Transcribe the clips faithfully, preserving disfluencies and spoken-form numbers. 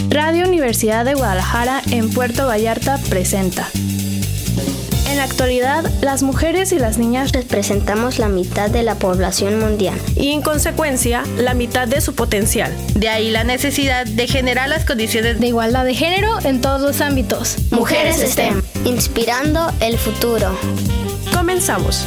Radio Universidad de Guadalajara en Puerto Vallarta presenta. En la actualidad, las mujeres y las niñas representamos la mitad de la población mundial y, en consecuencia, la mitad de su potencial. De ahí la necesidad de generar las condiciones de igualdad de género en todos los ámbitos. Mujeres STEM, inspirando el futuro. Comenzamos.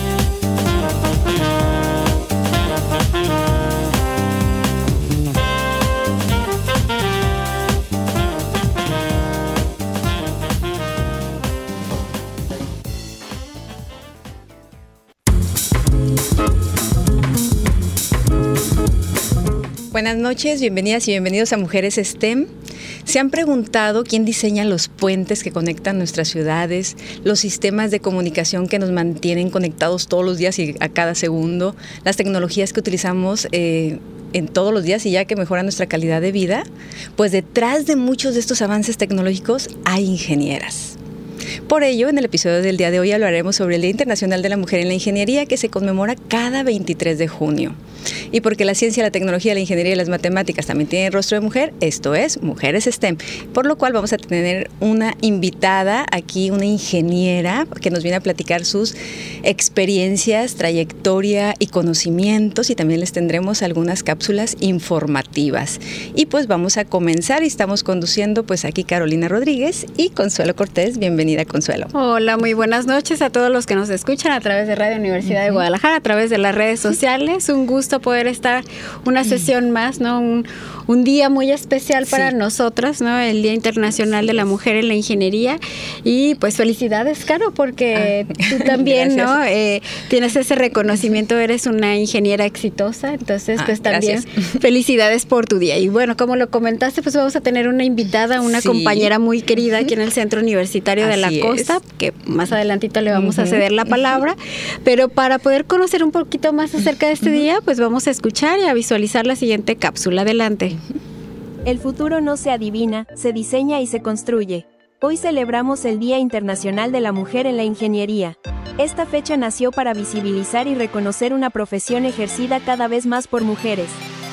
Buenas noches, bienvenidas y bienvenidos a Mujeres STEM. ¿Se han preguntado quién diseña los puentes que conectan nuestras ciudades, los sistemas de comunicación que nos mantienen conectados todos los días y a cada segundo, las tecnologías que utilizamos eh, en todos los días y ya que mejoran nuestra calidad de vida? Pues detrás de muchos de estos avances tecnológicos hay ingenieras. Por ello, en el episodio del día de hoy hablaremos sobre el Día Internacional de la Mujer en la Ingeniería, que se conmemora cada veintitrés de junio. Y porque la ciencia, la tecnología, la ingeniería y las matemáticas también tienen rostro de mujer, esto es Mujeres STEM. Por lo cual vamos a tener una invitada aquí, una ingeniera, que nos viene a platicar sus experiencias, trayectoria y conocimientos, y también les tendremos algunas cápsulas informativas. Y pues vamos a comenzar y estamos conduciendo pues aquí Carolina Rodríguez y Consuelo Cortés. Bienvenida, Consuelo. Hola, muy buenas noches a todos los que nos escuchan a través de Radio Universidad uh-huh. de Guadalajara, a través de las redes sociales. Un gusto poder estar una sesión más, ¿no? Un, un día muy especial para sí. nosotras, ¿no? El Día Internacional de la Mujer en la Ingeniería. Y pues felicidades, Caro, porque ah. tú también, ¿no? Eh, tienes ese reconocimiento, eres una ingeniera exitosa, entonces ah, pues también gracias. Felicidades por tu día. Y bueno, como lo comentaste, pues vamos a tener una invitada, una sí. compañera muy querida aquí en el Centro Universitario de la Costa, es. que más adelantito le vamos uh-huh. a ceder la palabra, pero para poder conocer un poquito más acerca de este uh-huh. día, pues vamos a escuchar y a visualizar la siguiente cápsula. Adelante. El futuro no se adivina, se diseña y se construye. Hoy celebramos el Día Internacional de la Mujer en la Ingeniería. Esta fecha nació para visibilizar y reconocer una profesión ejercida cada vez más por mujeres.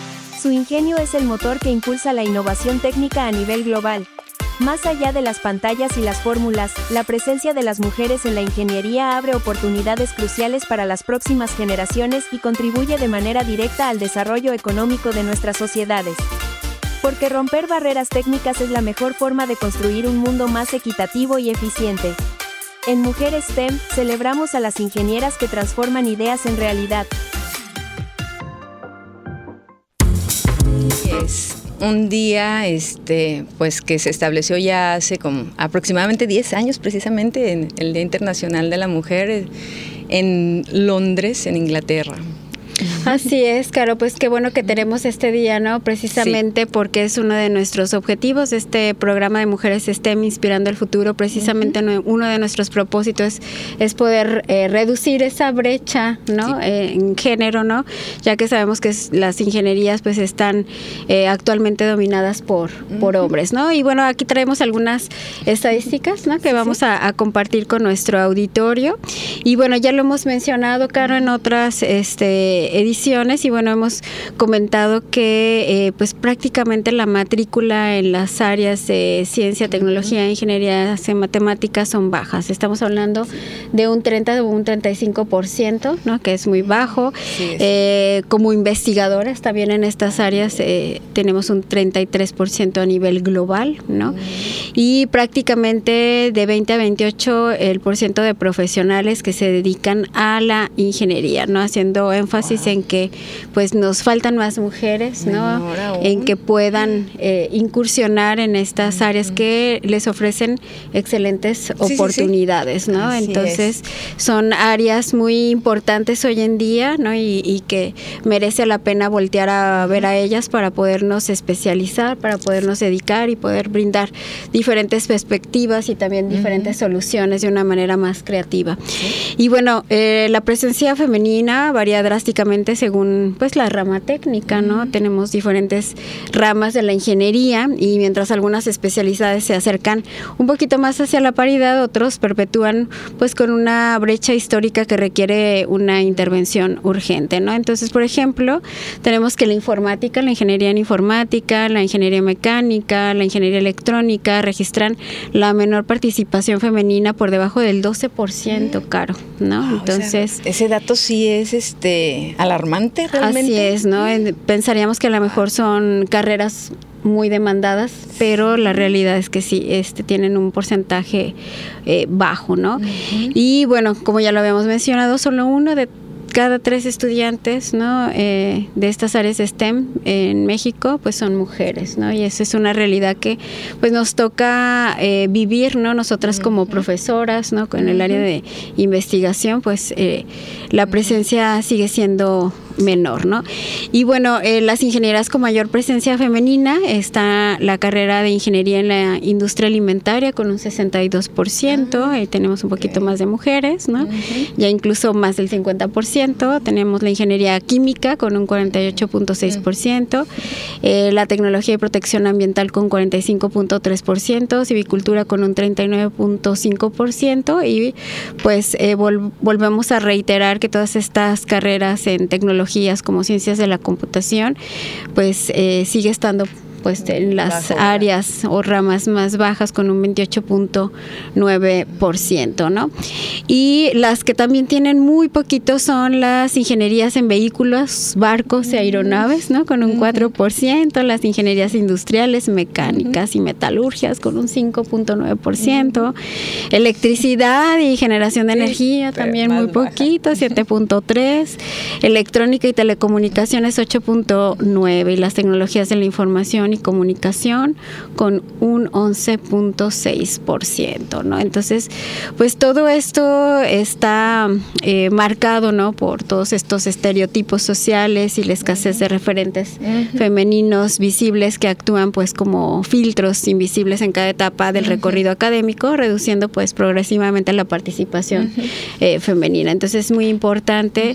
Su ingenio es el motor que impulsa la innovación técnica a nivel global. Más allá de las pantallas y las fórmulas, la presencia de las mujeres en la ingeniería abre oportunidades cruciales para las próximas generaciones y contribuye de manera directa al desarrollo económico de nuestras sociedades. Porque romper barreras técnicas es la mejor forma de construir un mundo más equitativo y eficiente. En Mujeres STEM, celebramos a las ingenieras que transforman ideas en realidad. Yes. Un día este, pues que se estableció ya hace como aproximadamente diez años, precisamente, en el Día Internacional de la Mujer en Londres, en Inglaterra. Así es, Caro, pues qué bueno que tenemos este día, ¿no? Precisamente sí. porque es uno de nuestros objetivos, este programa de Mujeres STEM Inspirando el Futuro, precisamente uh-huh. uno de nuestros propósitos es poder eh, reducir esa brecha, ¿no? Sí. Eh, en género, ¿no? Ya que sabemos que es, las ingenierías pues están eh, actualmente dominadas por, uh-huh. por hombres, ¿no? Y bueno, aquí traemos algunas estadísticas, ¿no? Que vamos sí. a, a compartir con nuestro auditorio. Y bueno, ya lo hemos mencionado, Caro, en otras este ediciones, y bueno, hemos comentado que eh, pues prácticamente la matrícula en las áreas de ciencia, tecnología, ingeniería y matemáticas son bajas. Estamos hablando de un treinta o un treinta y cinco por ciento, ¿no? Que es muy bajo. Sí, sí. Eh, como investigadoras también en estas áreas eh, tenemos un treinta y tres por ciento a nivel global, ¿no? Mm. Y prácticamente de veinte a veintiocho el por ciento de profesionales que se dedican a la ingeniería, ¿no? Haciendo énfasis wow. en que pues nos faltan más mujeres, ¿no? En que puedan eh, incursionar en estas áreas que les ofrecen excelentes oportunidades, sí, sí, sí. ¿no? Así Entonces es. son áreas muy importantes hoy en día, ¿no? Y, y que merece la pena voltear a ver a ellas para podernos especializar, para podernos dedicar y poder brindar diferentes perspectivas y también diferentes uh-huh. soluciones de una manera más creativa. Sí. Y bueno, eh, la presencia femenina varía drásticamente importante según pues la rama técnica, ¿no? Uh-huh. Tenemos diferentes ramas de la ingeniería y mientras algunas especialidades se acercan un poquito más hacia la paridad, otros perpetúan pues con una brecha histórica que requiere una intervención urgente, ¿no? Entonces, por ejemplo, tenemos que la informática, la ingeniería en informática, la ingeniería mecánica, la ingeniería electrónica registran la menor participación femenina por debajo del doce por ciento, Caro, ¿no? Wow, Entonces, o sea, ese dato sí es este alarmante realmente. Así es, ¿no? Pensaríamos que a lo mejor son carreras muy demandadas, pero la realidad es que sí, este tienen un porcentaje eh, bajo, ¿no? Uh-huh. Y bueno, como ya lo habíamos mencionado, solo uno de cada tres estudiantes, ¿no? eh, de estas áreas STEM en México pues son mujeres, ¿no? Y esa es una realidad que pues nos toca eh, vivir, ¿no? Nosotras como profesoras, ¿no? En el área de investigación pues eh, la presencia sigue siendo menor, ¿no? Y bueno, eh, las ingenierías con mayor presencia femenina está la carrera de ingeniería en la industria alimentaria con un sesenta y dos por ciento, ahí tenemos un poquito okay. más de mujeres, ¿no? Uh-huh. Ya incluso más del cincuenta por ciento. Tenemos la ingeniería química con un cuarenta y ocho punto seis por ciento, eh, la tecnología y protección ambiental con cuarenta y cinco punto tres por ciento, civicultura con un treinta y nueve punto cinco por ciento y pues eh, vol- volvemos a reiterar que todas estas carreras en tecnologías como ciencias de la computación pues eh, sigue estando pues en las bajo, áreas o ramas más bajas con un veintiocho punto nueve por ciento, ¿no? Y las que también tienen muy poquito son las ingenierías en vehículos, barcos y aeronaves, ¿no? Con un cuatro por ciento, las ingenierías industriales, mecánicas y metalurgias con un cinco punto nueve por ciento, electricidad y generación de sí, energía también muy poquito, siete punto tres, electrónica y telecomunicaciones ocho punto nueve y las tecnologías de la información y comunicación con un once punto seis por ciento, ¿no? Entonces, pues todo esto está eh, marcado, ¿no? Por todos estos estereotipos sociales y la escasez de referentes uh-huh. femeninos visibles que actúan pues como filtros invisibles en cada etapa del uh-huh. recorrido académico, reduciendo pues progresivamente la participación uh-huh. eh, femenina. Entonces es muy importante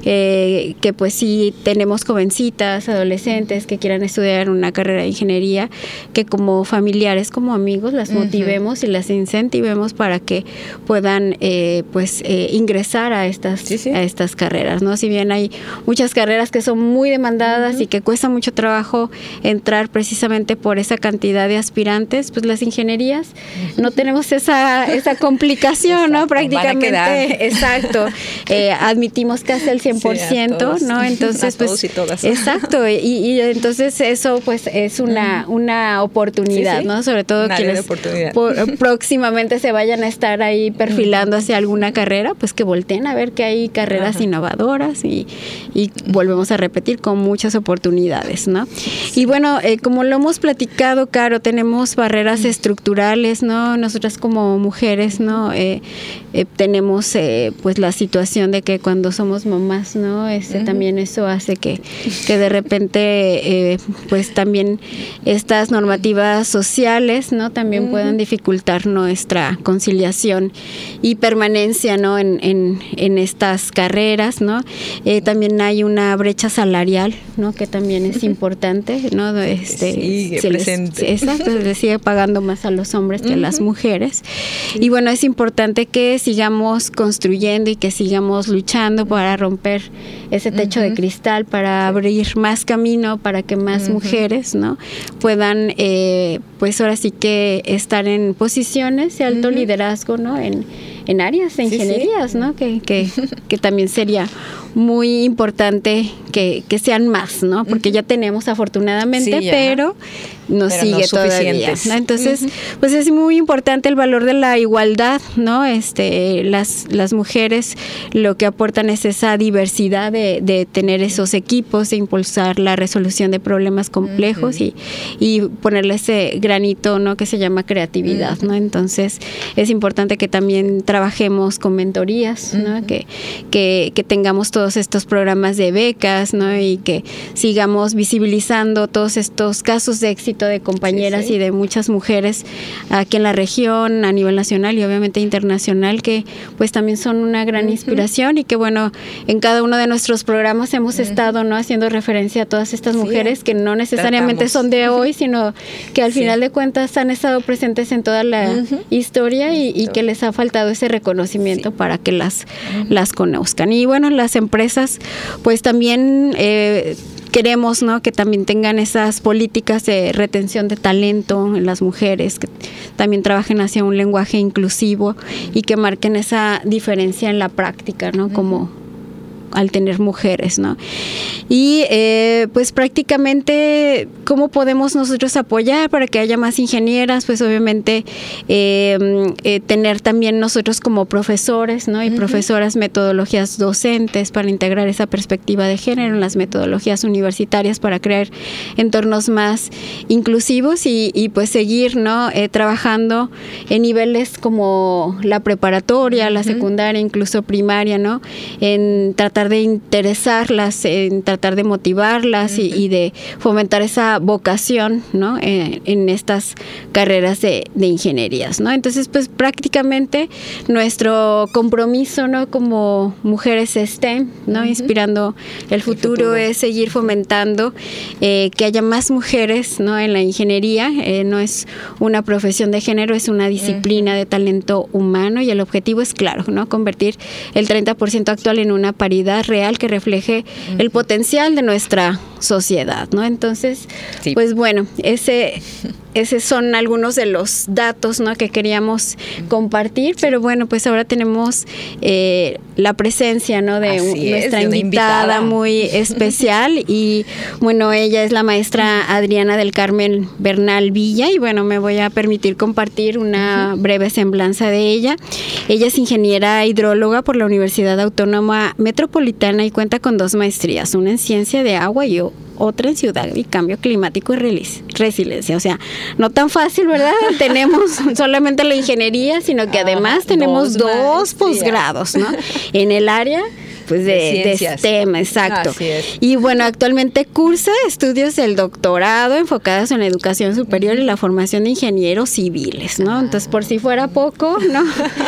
eh, que pues si tenemos jovencitas, adolescentes que quieran estudiar una carrera de ingeniería, que como familiares, como amigos, las motivemos uh-huh. y las incentivemos para que puedan eh, pues eh, ingresar a estas sí, sí. a estas carreras, ¿no? Si bien hay muchas carreras que son muy demandadas uh-huh. y que cuesta mucho trabajo entrar precisamente por esa cantidad de aspirantes, pues las ingenierías uh-huh. no tenemos esa esa complicación, exacto, ¿no? Prácticamente, exacto. Eh, admitimos casi el cien por ciento, sí, ¿no? Entonces, pues todos y todas. Exacto, y, y entonces eso pues es una, una oportunidad, sí, sí. ¿no? Sobre todo quienes por, próximamente se vayan a estar ahí perfilando hacia alguna carrera, pues que volteen a ver que hay carreras Ajá. innovadoras y, y volvemos a repetir con muchas oportunidades, ¿no? Y bueno, eh, como lo hemos platicado, Caro, tenemos barreras estructurales, ¿no? Nosotras como mujeres, ¿no? Eh, eh, tenemos eh, pues la situación de que cuando somos mamás, ¿no? Este, uh-huh. También eso hace que, que de repente eh, pues también estas normativas sociales, ¿no? También uh-huh. puedan dificultar nuestra conciliación y permanencia, ¿no? En, en, en estas carreras, ¿no? Eh, también hay una brecha salarial, ¿no? Que también es importante, ¿no? Este, sigue se presente. Les, exacto, se les sigue pagando más a los hombres que uh-huh. a las mujeres. Sí. Y bueno, es importante que sigamos construyendo y que sigamos luchando para romper ese techo uh-huh. de cristal, para abrir más camino, para que más uh-huh. mujeres, ¿no? puedan, eh, pues ahora sí que estar en posiciones de alto uh-huh. liderazgo, ¿no? En, en áreas de ingenierías, sí, sí. ¿no? Que, que, que también sería muy importante que, que sean más, ¿no? Porque uh-huh. ya tenemos afortunadamente, sí, pero nos pero sigue no todavía, ¿no? Entonces, uh-huh. pues es muy importante el valor de la igualdad, ¿no? Este, las, las mujeres lo que aportan es esa diversidad de, de tener esos equipos, de impulsar la resolución de problemas complejos uh-huh. y, y ponerle ese granito, ¿no? Que se llama creatividad, uh-huh. ¿no? Entonces, es importante que también trabajemos con mentorías, ¿no? Uh-huh. que, que, que tengamos todos estos programas de becas, ¿no? Y que sigamos visibilizando todos estos casos de éxito de compañeras sí, sí. y de muchas mujeres aquí en la región, a nivel nacional y obviamente internacional, que pues también son una gran uh-huh. inspiración y que bueno, en cada uno de nuestros programas hemos uh-huh. estado, ¿no? haciendo referencia a todas estas mujeres sí. que no necesariamente Tratamos. son de hoy, sino que al sí. final de cuentas han estado presentes en toda la uh-huh. historia y, y que les ha faltado ese reconocimiento sí. para que las, uh-huh. las conozcan. Y bueno, las empresas pues también eh, queremos, ¿no? que también tengan esas políticas de retención de talento en las mujeres, que también trabajen hacia un lenguaje inclusivo y que marquen esa diferencia en la práctica, ¿no? Como al tener mujeres, ¿no? Y eh, pues prácticamente, ¿cómo podemos nosotros apoyar para que haya más ingenieras? Pues obviamente eh, eh, tener también nosotros como profesores, ¿no? Y uh-huh. profesoras metodologías docentes para integrar esa perspectiva de género en las metodologías universitarias para crear entornos más inclusivos y, y pues seguir, ¿no? Eh, trabajando en niveles como la preparatoria, la uh-huh. secundaria, incluso primaria, ¿no? En tratar de interesarlas, en tratar de motivarlas uh-huh. y, y de fomentar esa vocación, ¿no? En, en estas carreras de, de ingenierías, ¿no? Entonces, pues prácticamente nuestro compromiso, ¿no? Como mujeres STEM, ¿no? Uh-huh. Inspirando el futuro, el futuro es seguir fomentando eh, que haya más mujeres, ¿no? En la ingeniería. Eh, no es una profesión de género, es una disciplina uh-huh. de talento humano y el objetivo es claro, ¿no? Convertir el treinta por ciento actual en una paridad real que refleje uh-huh. el potencial de nuestra sociedad, ¿no? Entonces, sí. pues bueno, ese esos son algunos de los datos, ¿no? que queríamos compartir, pero bueno, pues ahora tenemos eh, la presencia, ¿no? de Así nuestra es, de invitada, invitada muy especial y bueno, ella es la maestra Adriana del Carmen Bernal Villa y bueno, me voy a permitir compartir una uh-huh. breve semblanza de ella. Ella es ingeniera hidróloga por la Universidad Autónoma Metropolitana y cuenta con dos maestrías, una en ciencia de agua y otra en ciudad y cambio climático y resiliencia. O sea, no tan fácil, ¿verdad? Tenemos solamente la ingeniería, sino que además ah, tenemos dos, dos posgrados, ¿no? En el área pues de, de, de STEM, exacto. Y bueno, actualmente cursa estudios del doctorado enfocados en la educación superior uh-huh. y la formación de ingenieros civiles, ¿no? Entonces, por si fuera poco, ¿no?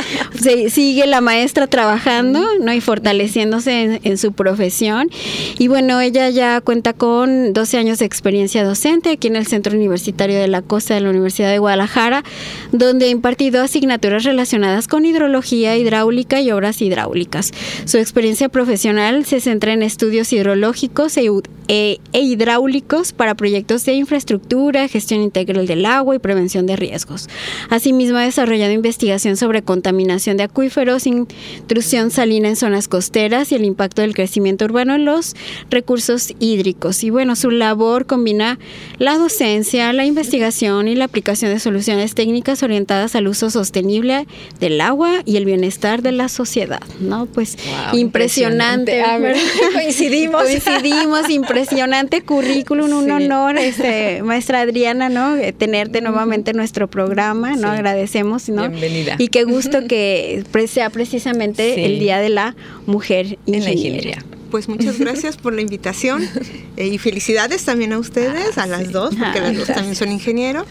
Se, sigue la maestra trabajando, ¿no? Y fortaleciéndose en, en su profesión. Y bueno, ella ya cuenta con doce años de experiencia docente aquí en el Centro Universitario de la Costa de la Universidad de Guadalajara, donde ha impartido asignaturas relacionadas con hidrología, hidráulica y obras hidráulicas. Su experiencia profesional se centra en estudios hidrológicos e, e, e hidráulicos para proyectos de infraestructura, gestión integral del agua y prevención de riesgos. Asimismo, ha desarrollado investigación sobre contaminación de acuíferos, intrusión salina en zonas costeras y el impacto del crecimiento urbano en los recursos hídricos. Y bueno, su labor combina la docencia, la investigación y la aplicación de soluciones técnicas orientadas al uso sostenible del agua y el bienestar de la sociedad, ¿no? Pues wow, impresionante. Impresionante, a ver, coincidimos. Coincidimos, impresionante currículum, un sí. honor, este, maestra Adriana, ¿no? Tenerte nuevamente en nuestro programa, ¿no? Sí. Agradecemos, ¿no? Bienvenida. Y qué gusto que sea precisamente sí. el Día de la Mujer Ingeniera. Pues muchas gracias por la invitación eh, y felicidades también a ustedes, ah, a las sí. dos, porque ah, las dos también son ingenieros.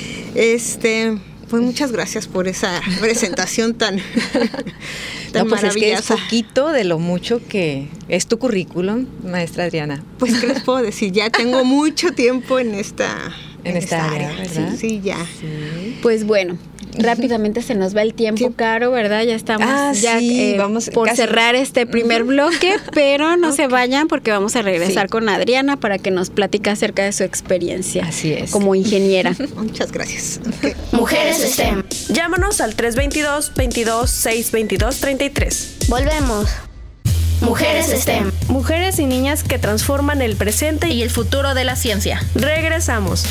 Este... Pues muchas gracias por esa presentación tan, tan no, pues maravillosa. Es que es poquito de lo mucho que es tu currículum, maestra Adriana. Pues, ¿qué les puedo decir? Ya tengo mucho tiempo en esta, en, en esta, esta área, área, ¿verdad? Sí, sí, ya. Sí. Pues bueno, rápidamente se nos va el tiempo, sí. Caro, ¿verdad? Ya estamos ah, ya sí, eh, vamos por casi. cerrar este primer bloque, pero no okay. se vayan porque vamos a regresar sí. con Adriana para que nos platique acerca de su experiencia Así es. como ingeniera. Muchas gracias. Okay. Mujeres STEM. Llámanos al tres dos dos, veintidós, seiscientos veintidós, treinta y tres. Volvemos. Mujeres STEM. Mujeres y niñas que transforman el presente y el futuro de la ciencia. Regresamos.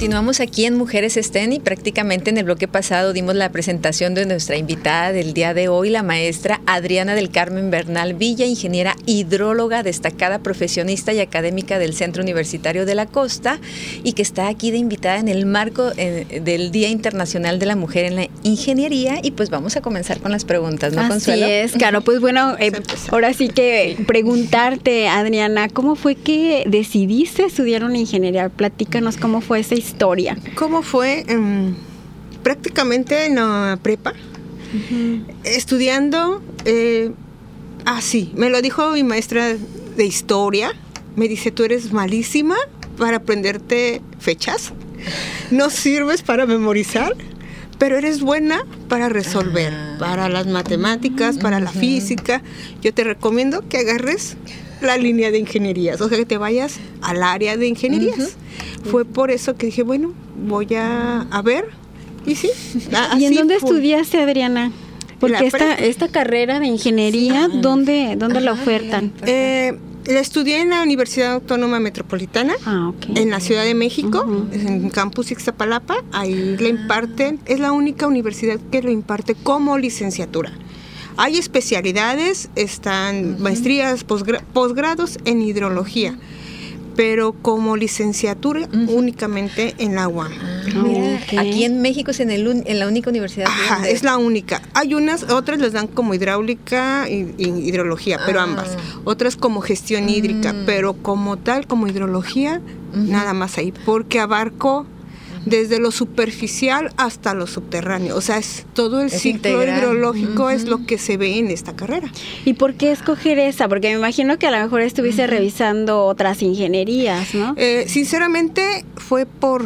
Continuamos aquí en Mujeres STEM y prácticamente en el bloque pasado dimos la presentación de nuestra invitada del día de hoy, la maestra Adriana del Carmen Bernal Villa, ingeniera hidróloga, destacada profesionista y académica del Centro Universitario de la Costa, y que está aquí de invitada en el marco eh, del Día Internacional de la Mujer en la Ingeniería. Y pues vamos a comenzar con las preguntas, ¿no, Así Consuelo? Así es, claro. Pues bueno, eh, ahora sí que preguntarte, Adriana, ¿cómo fue que decidiste estudiar una ingeniería? Platícanos cómo fue esa historia. ¿Cómo fue? Um, prácticamente en la prepa, uh-huh. estudiando, eh, ah sí, me lo dijo mi maestra de historia, me dice, tú eres malísima para aprenderte fechas, no sirves para memorizar, pero eres buena para resolver, ah. para las matemáticas, uh-huh. para la física. Yo te recomiendo que agarres la línea de ingenierías, o sea, que te vayas al área de ingenierías. Uh-huh. Fue por eso que dije, bueno, voy a, a ver, y sí. ¿Y en dónde fue. estudiaste, Adriana? Porque esta, esta carrera de ingeniería, sí. ¿dónde, dónde Ajá, la ofertan? Eh, la estudié en la Universidad Autónoma Metropolitana, ah, okay. en la Ciudad de México, uh-huh. en Campus Ixtapalapa. Ahí la imparten, es la única universidad que lo imparte como licenciatura. Hay especialidades, están uh-huh. maestrías, posgra- posgrados en hidrología, pero como licenciatura uh-huh. únicamente en la U A M. Uh-huh. Mira, okay. Aquí en México es en, el un, en la única universidad. Ajá, donde... es la única. Hay unas, otras les dan como hidráulica y, y hidrología, pero ah. ambas. Otras como gestión uh-huh. hídrica, pero como tal, como hidrología, uh-huh. nada más ahí, porque abarco desde lo superficial hasta lo subterráneo. O sea, es todo el es ciclo integral. hidrológico uh-huh. es lo que se ve en esta carrera. ¿Y por qué escoger esa? Porque me imagino que a lo mejor estuviste uh-huh. revisando otras ingenierías, ¿no? Eh, sinceramente, fue por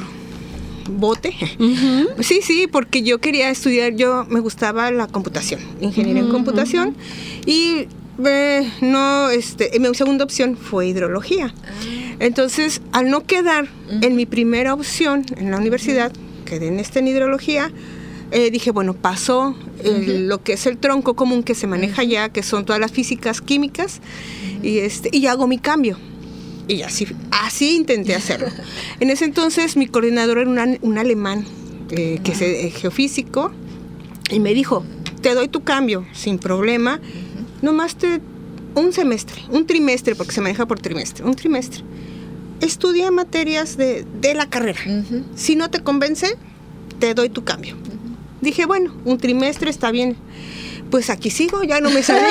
bote. Uh-huh. Sí, sí, porque yo quería estudiar, yo me gustaba la computación, ingeniería uh-huh. en computación, y eh, no, este, mi segunda opción fue hidrología. Uh-huh. Entonces, al no quedar uh-huh. en mi primera opción en la universidad, quedé en esta en hidrología, eh, dije, bueno, pasó el, uh-huh. lo que es el tronco común que se maneja uh-huh. ya, que son todas las físicas químicas, uh-huh. y, este, y hago mi cambio. Y así, así intenté hacerlo. En ese entonces, mi coordinador era una, un alemán, eh, que uh-huh. es geofísico, y me dijo, te doy tu cambio, sin problema, uh-huh. nomás te... un semestre, un trimestre, porque se maneja por trimestre, un trimestre. Estudia materias de, de la carrera. Uh-huh. Si no te convence, te doy tu cambio. Uh-huh. Dije, bueno, un trimestre está bien. Pues aquí sigo, ya no me salí,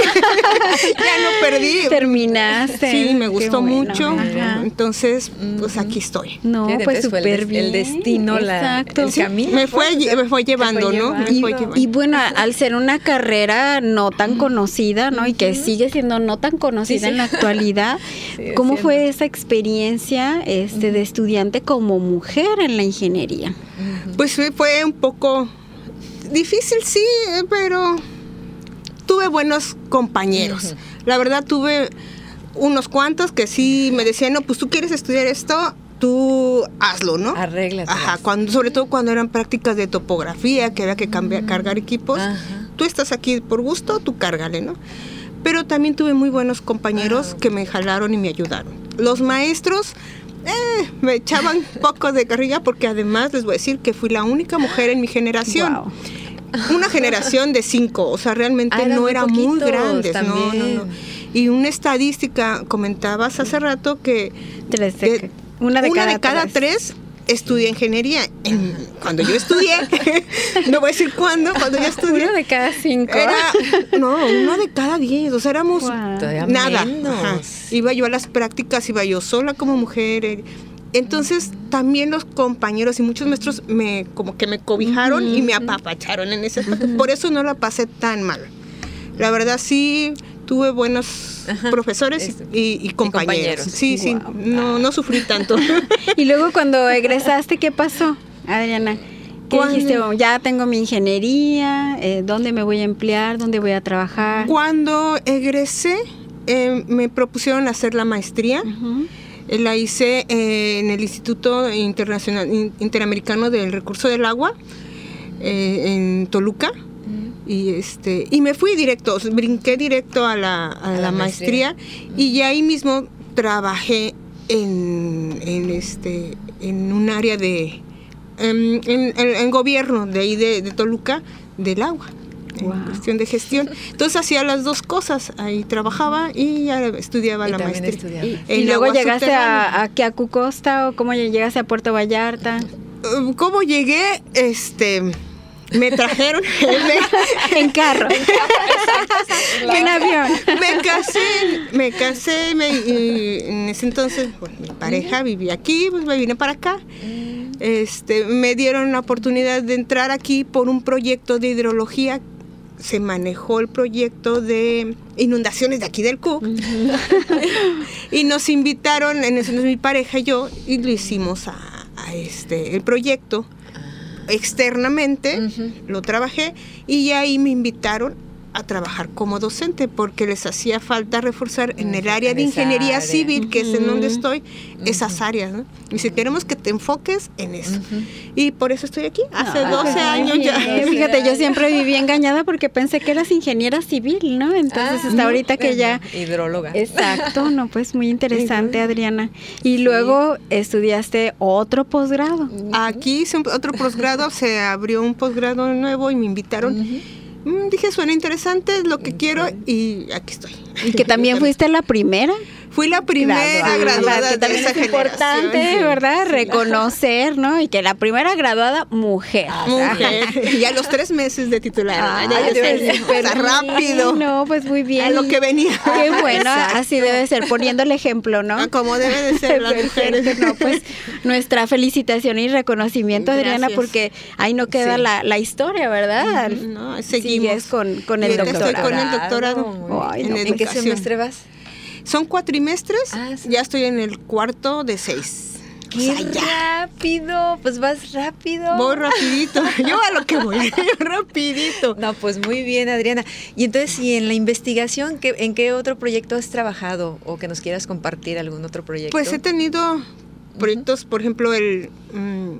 ya no perdí. Terminaste. Sí, me gustó bueno. mucho. Ajá. Entonces, pues aquí estoy. No, sí, pues súper bien. El destino, la, el sí, camino. Me fue, me fue llevando, fue ¿no? Llevando. Me fue y, llevando. y bueno, al ser una carrera no tan conocida, ¿no? Y que sigue siendo no tan conocida sí, sí. en la actualidad, sí, ¿cómo siendo. fue esa experiencia este, uh-huh. de estudiante como mujer en la ingeniería? Uh-huh. Pues fue un poco difícil, sí, pero... tuve buenos compañeros. Uh-huh. La verdad, tuve unos cuantos que sí me decían, no, pues tú quieres estudiar esto, tú hazlo, ¿no? Arréglate. Ajá, cuando, sobre todo cuando eran prácticas de topografía, que había que cambiar, uh-huh. cargar equipos. Uh-huh. Tú estás aquí por gusto, tú cárgale, ¿no? Pero también tuve muy buenos compañeros uh-huh. que me jalaron y me ayudaron. Los maestros... Eh, me echaban poco de carrilla porque además les voy a decir que fui la única mujer en mi generación. Wow. Una generación de cinco, o sea, realmente ah, no era muy grandes, no, no, no. Y una estadística, comentabas hace rato que Tres, de, una de una cada, de cada tres. tres estudia ingeniería. En, cuando yo estudié, no voy a decir cuándo, cuando yo estudié. Uno de cada cinco. Era, no, uno de cada diez, o sea, éramos wow. nada. Ajá. Iba yo a las prácticas, iba yo sola como mujer. Entonces, también los compañeros y muchos maestros me como que me cobijaron uh-huh. y me apapacharon en ese aspecto. Uh-huh. Por eso no la pasé tan mal. La verdad, sí, tuve buenos uh-huh. profesores y, y, y, compañeros. y compañeros. Sí, wow. sí, no, no sufrí tanto. Y luego, cuando egresaste, ¿qué pasó, Adriana? ¿Qué cuando, dijiste? Oh, ya tengo mi ingeniería, eh, ¿dónde me voy a emplear? ¿Dónde voy a trabajar? Cuando egresé, eh, me propusieron hacer la maestría. Uh-huh. La hice eh, en el Instituto Internacional Interamericano del Recurso del Agua, eh, en Toluca, mm. y este y me fui directo, brinqué directo a la, a a la, la maestría, maestría. Y ya ahí mismo trabajé en, en este en un área de en, en, en gobierno de ahí de, de Toluca, del agua. Wow. En cuestión de gestión. Entonces hacía las dos cosas, ahí trabajaba y ya estudiaba y la maestría. Estudiaba. ¿Y, y luego llegaste a, aquí a Cucosta o cómo llegaste a Puerto Vallarta? ¿Cómo llegué? Este, me trajeron me, en carro, en avión. Me casé, me casé me, y en ese entonces, bueno, mi pareja vivía aquí, pues me vine para acá. Este, me dieron la oportunidad de entrar aquí por un proyecto de hidrología. Se manejó el proyecto de inundaciones de aquí del C U C. Uh-huh. Y nos invitaron, en ese, mi pareja y yo, y lo hicimos a, a este, el proyecto externamente, uh-huh. Lo trabajé y ahí me invitaron a trabajar como docente porque les hacía falta reforzar en el área de ingeniería civil, que es en donde estoy, esas áreas, ¿no? Y si queremos que te enfoques en eso. Uh-huh. Y por eso estoy aquí, hace doce años ya. Fíjate, yo siempre viví engañada porque pensé que eras ingeniera civil, ¿no? Entonces ah, hasta ahorita que ya... Hidróloga. Exacto, no, pues muy interesante, Adriana. Y sí. Luego estudiaste otro posgrado. Aquí hice otro posgrado, se abrió un posgrado nuevo y me invitaron. Uh-huh. Dije, suena interesante, es lo que quiero y aquí estoy. Y que también fuiste la primera. Fui la primera graduada, graduada que también de esa es importante, generación. ¿verdad? Sí, reconocer, ¿no? Y que la primera graduada, mujer. Ah, mujer. Y a los tres meses de titular. Ah, ya ya debe ser rápido. No, pues muy bien. A lo que venía. Qué bueno, exacto. Así debe ser, poniendo el ejemplo, ¿no? Como debe de ser las mujeres. No, pues nuestra felicitación y reconocimiento, gracias. Adriana, porque ahí no queda sí. la, la historia, ¿verdad? No, seguimos. Sigues con, con el doctorado. Estoy con el doctorado. Ay, no, en, ¿En qué semestre vas? Son cuatrimestres, ah, sí. Ya estoy en el cuarto de seis. ¡Qué o sea, rápido! Pues vas rápido. Voy rapidito, yo a lo que voy, rapidito. No, pues muy bien, Adriana. Y entonces, ¿y en la investigación, ¿qué, en qué otro proyecto has trabajado? O que nos quieras compartir algún otro proyecto. Pues he tenido proyectos, uh-huh. Por ejemplo, el um,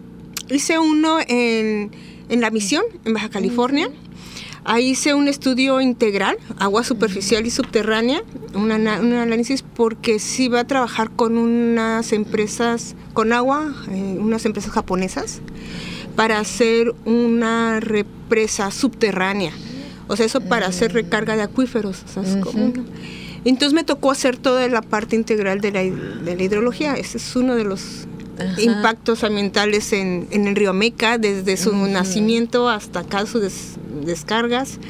hice uno en, en La Misión, en Baja California. Uh-huh. Ahí hice un estudio integral, agua superficial y subterránea, un, ana- un análisis porque sí iba a trabajar con unas empresas, con agua, eh, unas empresas japonesas, para hacer una represa subterránea. O sea, eso para hacer recarga de acuíferos. O sea, es uh-huh. como, ¿no? Entonces me tocó hacer toda la parte integral de la, de la hidrología. Ese es uno de los Ajá. impactos ambientales en, en el río Meca, desde su uh-huh. nacimiento hasta acá sus des, descargas.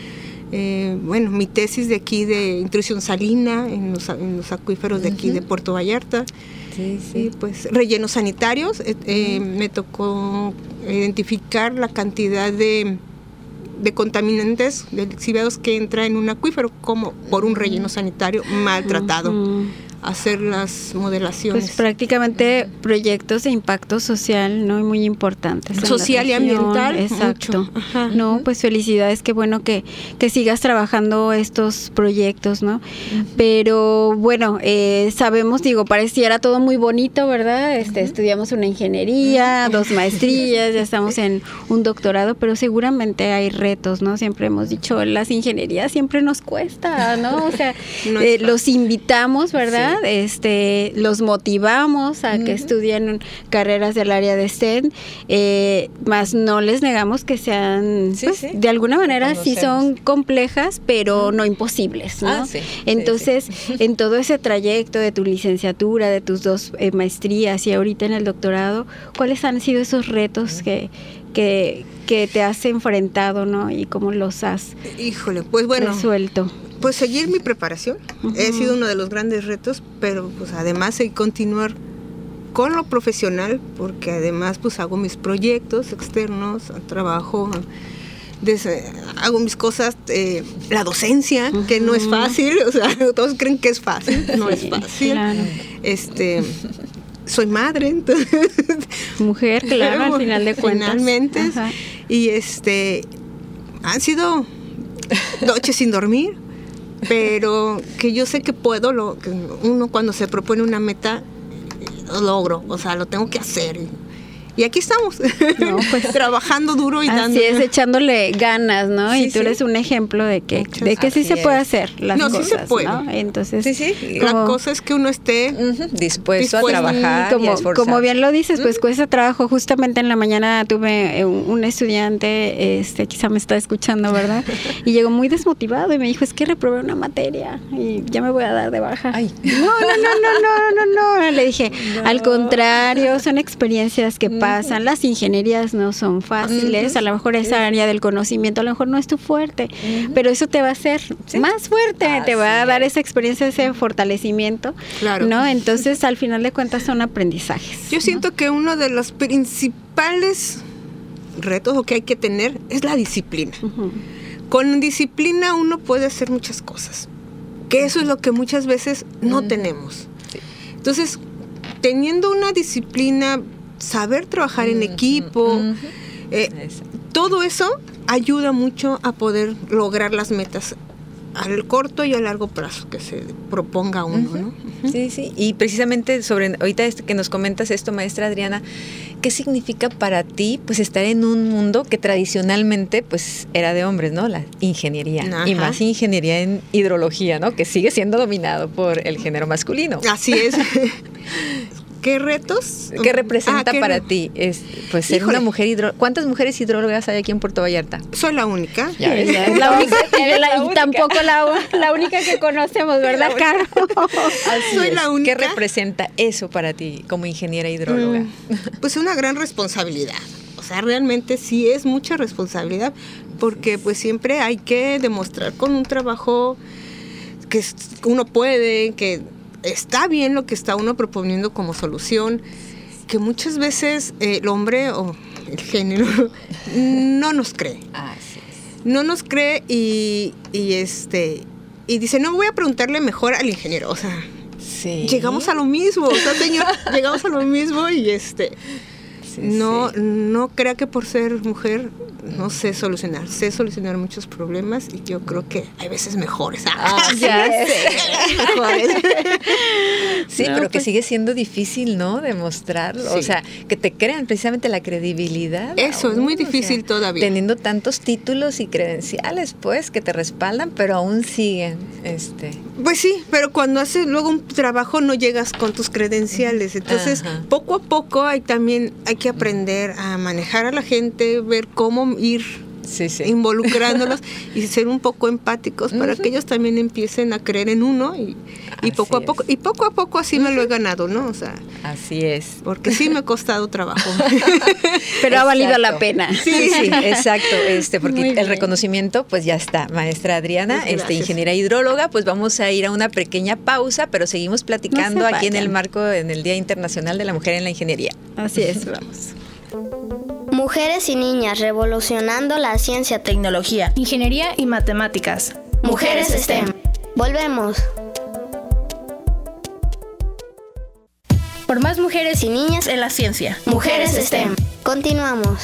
Eh, bueno, mi tesis de aquí de intrusión salina en los, en los acuíferos de aquí uh-huh. de Puerto Vallarta. Sí, sí. Y pues rellenos sanitarios. Eh, eh, uh-huh. Me tocó identificar la cantidad de, de contaminantes, de lixiviados que entra en un acuífero como por un relleno sanitario maltratado. Uh-huh. Hacer las modelaciones. Pues prácticamente proyectos de impacto social, ¿no? Muy importantes. Social y ambiental. Exacto. No, pues felicidades, qué bueno que, que sigas trabajando estos proyectos, ¿no? Uh-huh. Pero bueno, eh, sabemos, digo, pareciera todo muy bonito, ¿verdad? Este, uh-huh. Estudiamos una ingeniería, uh-huh. dos maestrías, ya estamos en un doctorado, pero seguramente hay retos, ¿no? Siempre hemos dicho, las ingenierías siempre nos cuesta, ¿no? O sea, no eh, los invitamos, ¿verdad? Sí. Este, los motivamos a uh-huh. que estudien carreras del área de S T E M, eh, más no les negamos que sean, sí, pues, sí. de alguna manera sí son complejas, pero uh-huh. no imposibles, ¿no? Ah, sí. Entonces, sí, sí. en todo ese trayecto de tu licenciatura, de tus dos eh, maestrías y ahorita en el doctorado, ¿cuáles han sido esos retos uh-huh. que, que, que te has enfrentado, ¿no? Y cómo los has Híjole, pues bueno, resuelto. Pues seguir mi preparación, uh-huh. he sido uno de los grandes retos, pero pues además hay que continuar con lo profesional, porque además pues hago mis proyectos externos, trabajo, des, hago mis cosas, eh, la docencia, uh-huh. que no es fácil, o sea, todos creen que es fácil, no sí, es fácil, claro. este... Soy madre, entonces... Mujer, claro, al final de cuentas. Finalmente, ajá. Y este... Han sido noches sin dormir, pero que yo sé que puedo, lo que uno cuando se propone una meta lo logro, o sea, lo tengo que hacer Y aquí estamos, no, pues, trabajando duro y dando. Así es, echándole ganas, ¿no? Sí, y tú sí. eres un ejemplo de que, de que sí se es. puede hacer las no, cosas, sí se puede. ¿no? Entonces, sí, sí. La cosa es que uno esté uh-huh. dispuesto, dispuesto a trabajar como, y a esforzar. Como bien lo dices, pues uh-huh. cuesta trabajo. Justamente en la mañana tuve un, un estudiante, este, quizá me está escuchando, ¿verdad? Y llegó muy desmotivado y me dijo, es que reprobé una materia y ya me voy a dar de baja. Ay. No, no, no, no, no, no, no. Le dije, no. Al contrario, son experiencias que pasan. Uh-huh. Las ingenierías no son fáciles. Uh-huh. A lo mejor esa área del conocimiento a lo mejor no es tu fuerte, uh-huh. pero eso te va a hacer ¿sí? más fuerte, ah, te va a dar esa experiencia, ese fortalecimiento, claro. ¿no? Entonces, al final de cuentas son aprendizajes. Yo ¿no? siento que uno de los principales retos o que hay que tener es la disciplina. Uh-huh. Con disciplina uno puede hacer muchas cosas, que eso es lo que muchas veces no uh-huh. tenemos. Sí. Entonces, teniendo una disciplina, saber trabajar uh-huh. en equipo, uh-huh. eh, todo eso ayuda mucho a poder lograr las metas al corto y a largo plazo que se proponga uno, uh-huh. ¿no? Uh-huh. Sí, sí, y precisamente sobre ahorita esto que nos comentas esto, maestra Adriana, ¿qué significa para ti pues estar en un mundo que tradicionalmente pues era de hombres, ¿no? La ingeniería, ajá. y más ingeniería en hidrología, ¿no? Que sigue siendo dominado por el género masculino. Así es. ¿Qué retos? ¿Qué representa ah, ¿qué para re... ti? Es, pues ser Híjole. una mujer hidróloga. ¿Cuántas mujeres hidrólogas hay aquí en Puerto Vallarta? Soy la única. Ya ves, ya es la única, la, la única. Y tampoco la, la única que conocemos, ¿verdad, Caro? Soy es. la única. ¿Qué representa eso para ti como ingeniera hidróloga? Mm, pues una gran responsabilidad. O sea, realmente sí es mucha responsabilidad porque pues siempre hay que demostrar con un trabajo que uno puede, que está bien lo que está uno proponiendo como solución, que muchas veces eh, el hombre o el género no nos cree. Ah, sí, sí. No nos cree y, y este y dice, no voy a preguntarle mejor al ingeniero. O sea, sí. llegamos a lo mismo. O sea, señor, llegamos a lo mismo y este sí, no, sí. no crea que por ser mujer no sé solucionar, sé solucionar muchos problemas y yo creo que hay veces mejores. Ah, ya sé. Mejores. Sí, no, pero pues, que sigue siendo difícil, ¿no? Demostrarlo, sí. o sea, que te crean precisamente la credibilidad. Eso, aún, es muy difícil o sea, todavía. Teniendo tantos títulos y credenciales, pues, que te respaldan, pero aún siguen, este. Pues sí, pero cuando haces luego un trabajo no llegas con tus credenciales, entonces Ajá. poco a poco hay también, hay que aprender a manejar a la gente, ver cómo ir sí, sí. involucrándolos y ser un poco empáticos uh-huh. para que ellos también empiecen a creer en uno y, y poco a poco, es. y poco a poco así uh-huh. me lo he ganado, ¿no? O sea, así es. Porque sí me ha costado trabajo. Pero ha valido la pena. Sí, sí, exacto, este, porque el reconocimiento pues ya está, maestra Adriana, pues este, ingeniera hidróloga, pues vamos a ir a una pequeña pausa, pero seguimos platicando no aquí en el marco, en el Día Internacional de la Mujer en la Ingeniería. Así es, vamos. Mujeres y niñas revolucionando la ciencia, tecnología, ingeniería y matemáticas. Mujeres STEM. Volvemos. Por más mujeres y niñas en la ciencia. Mujeres STEM. Continuamos.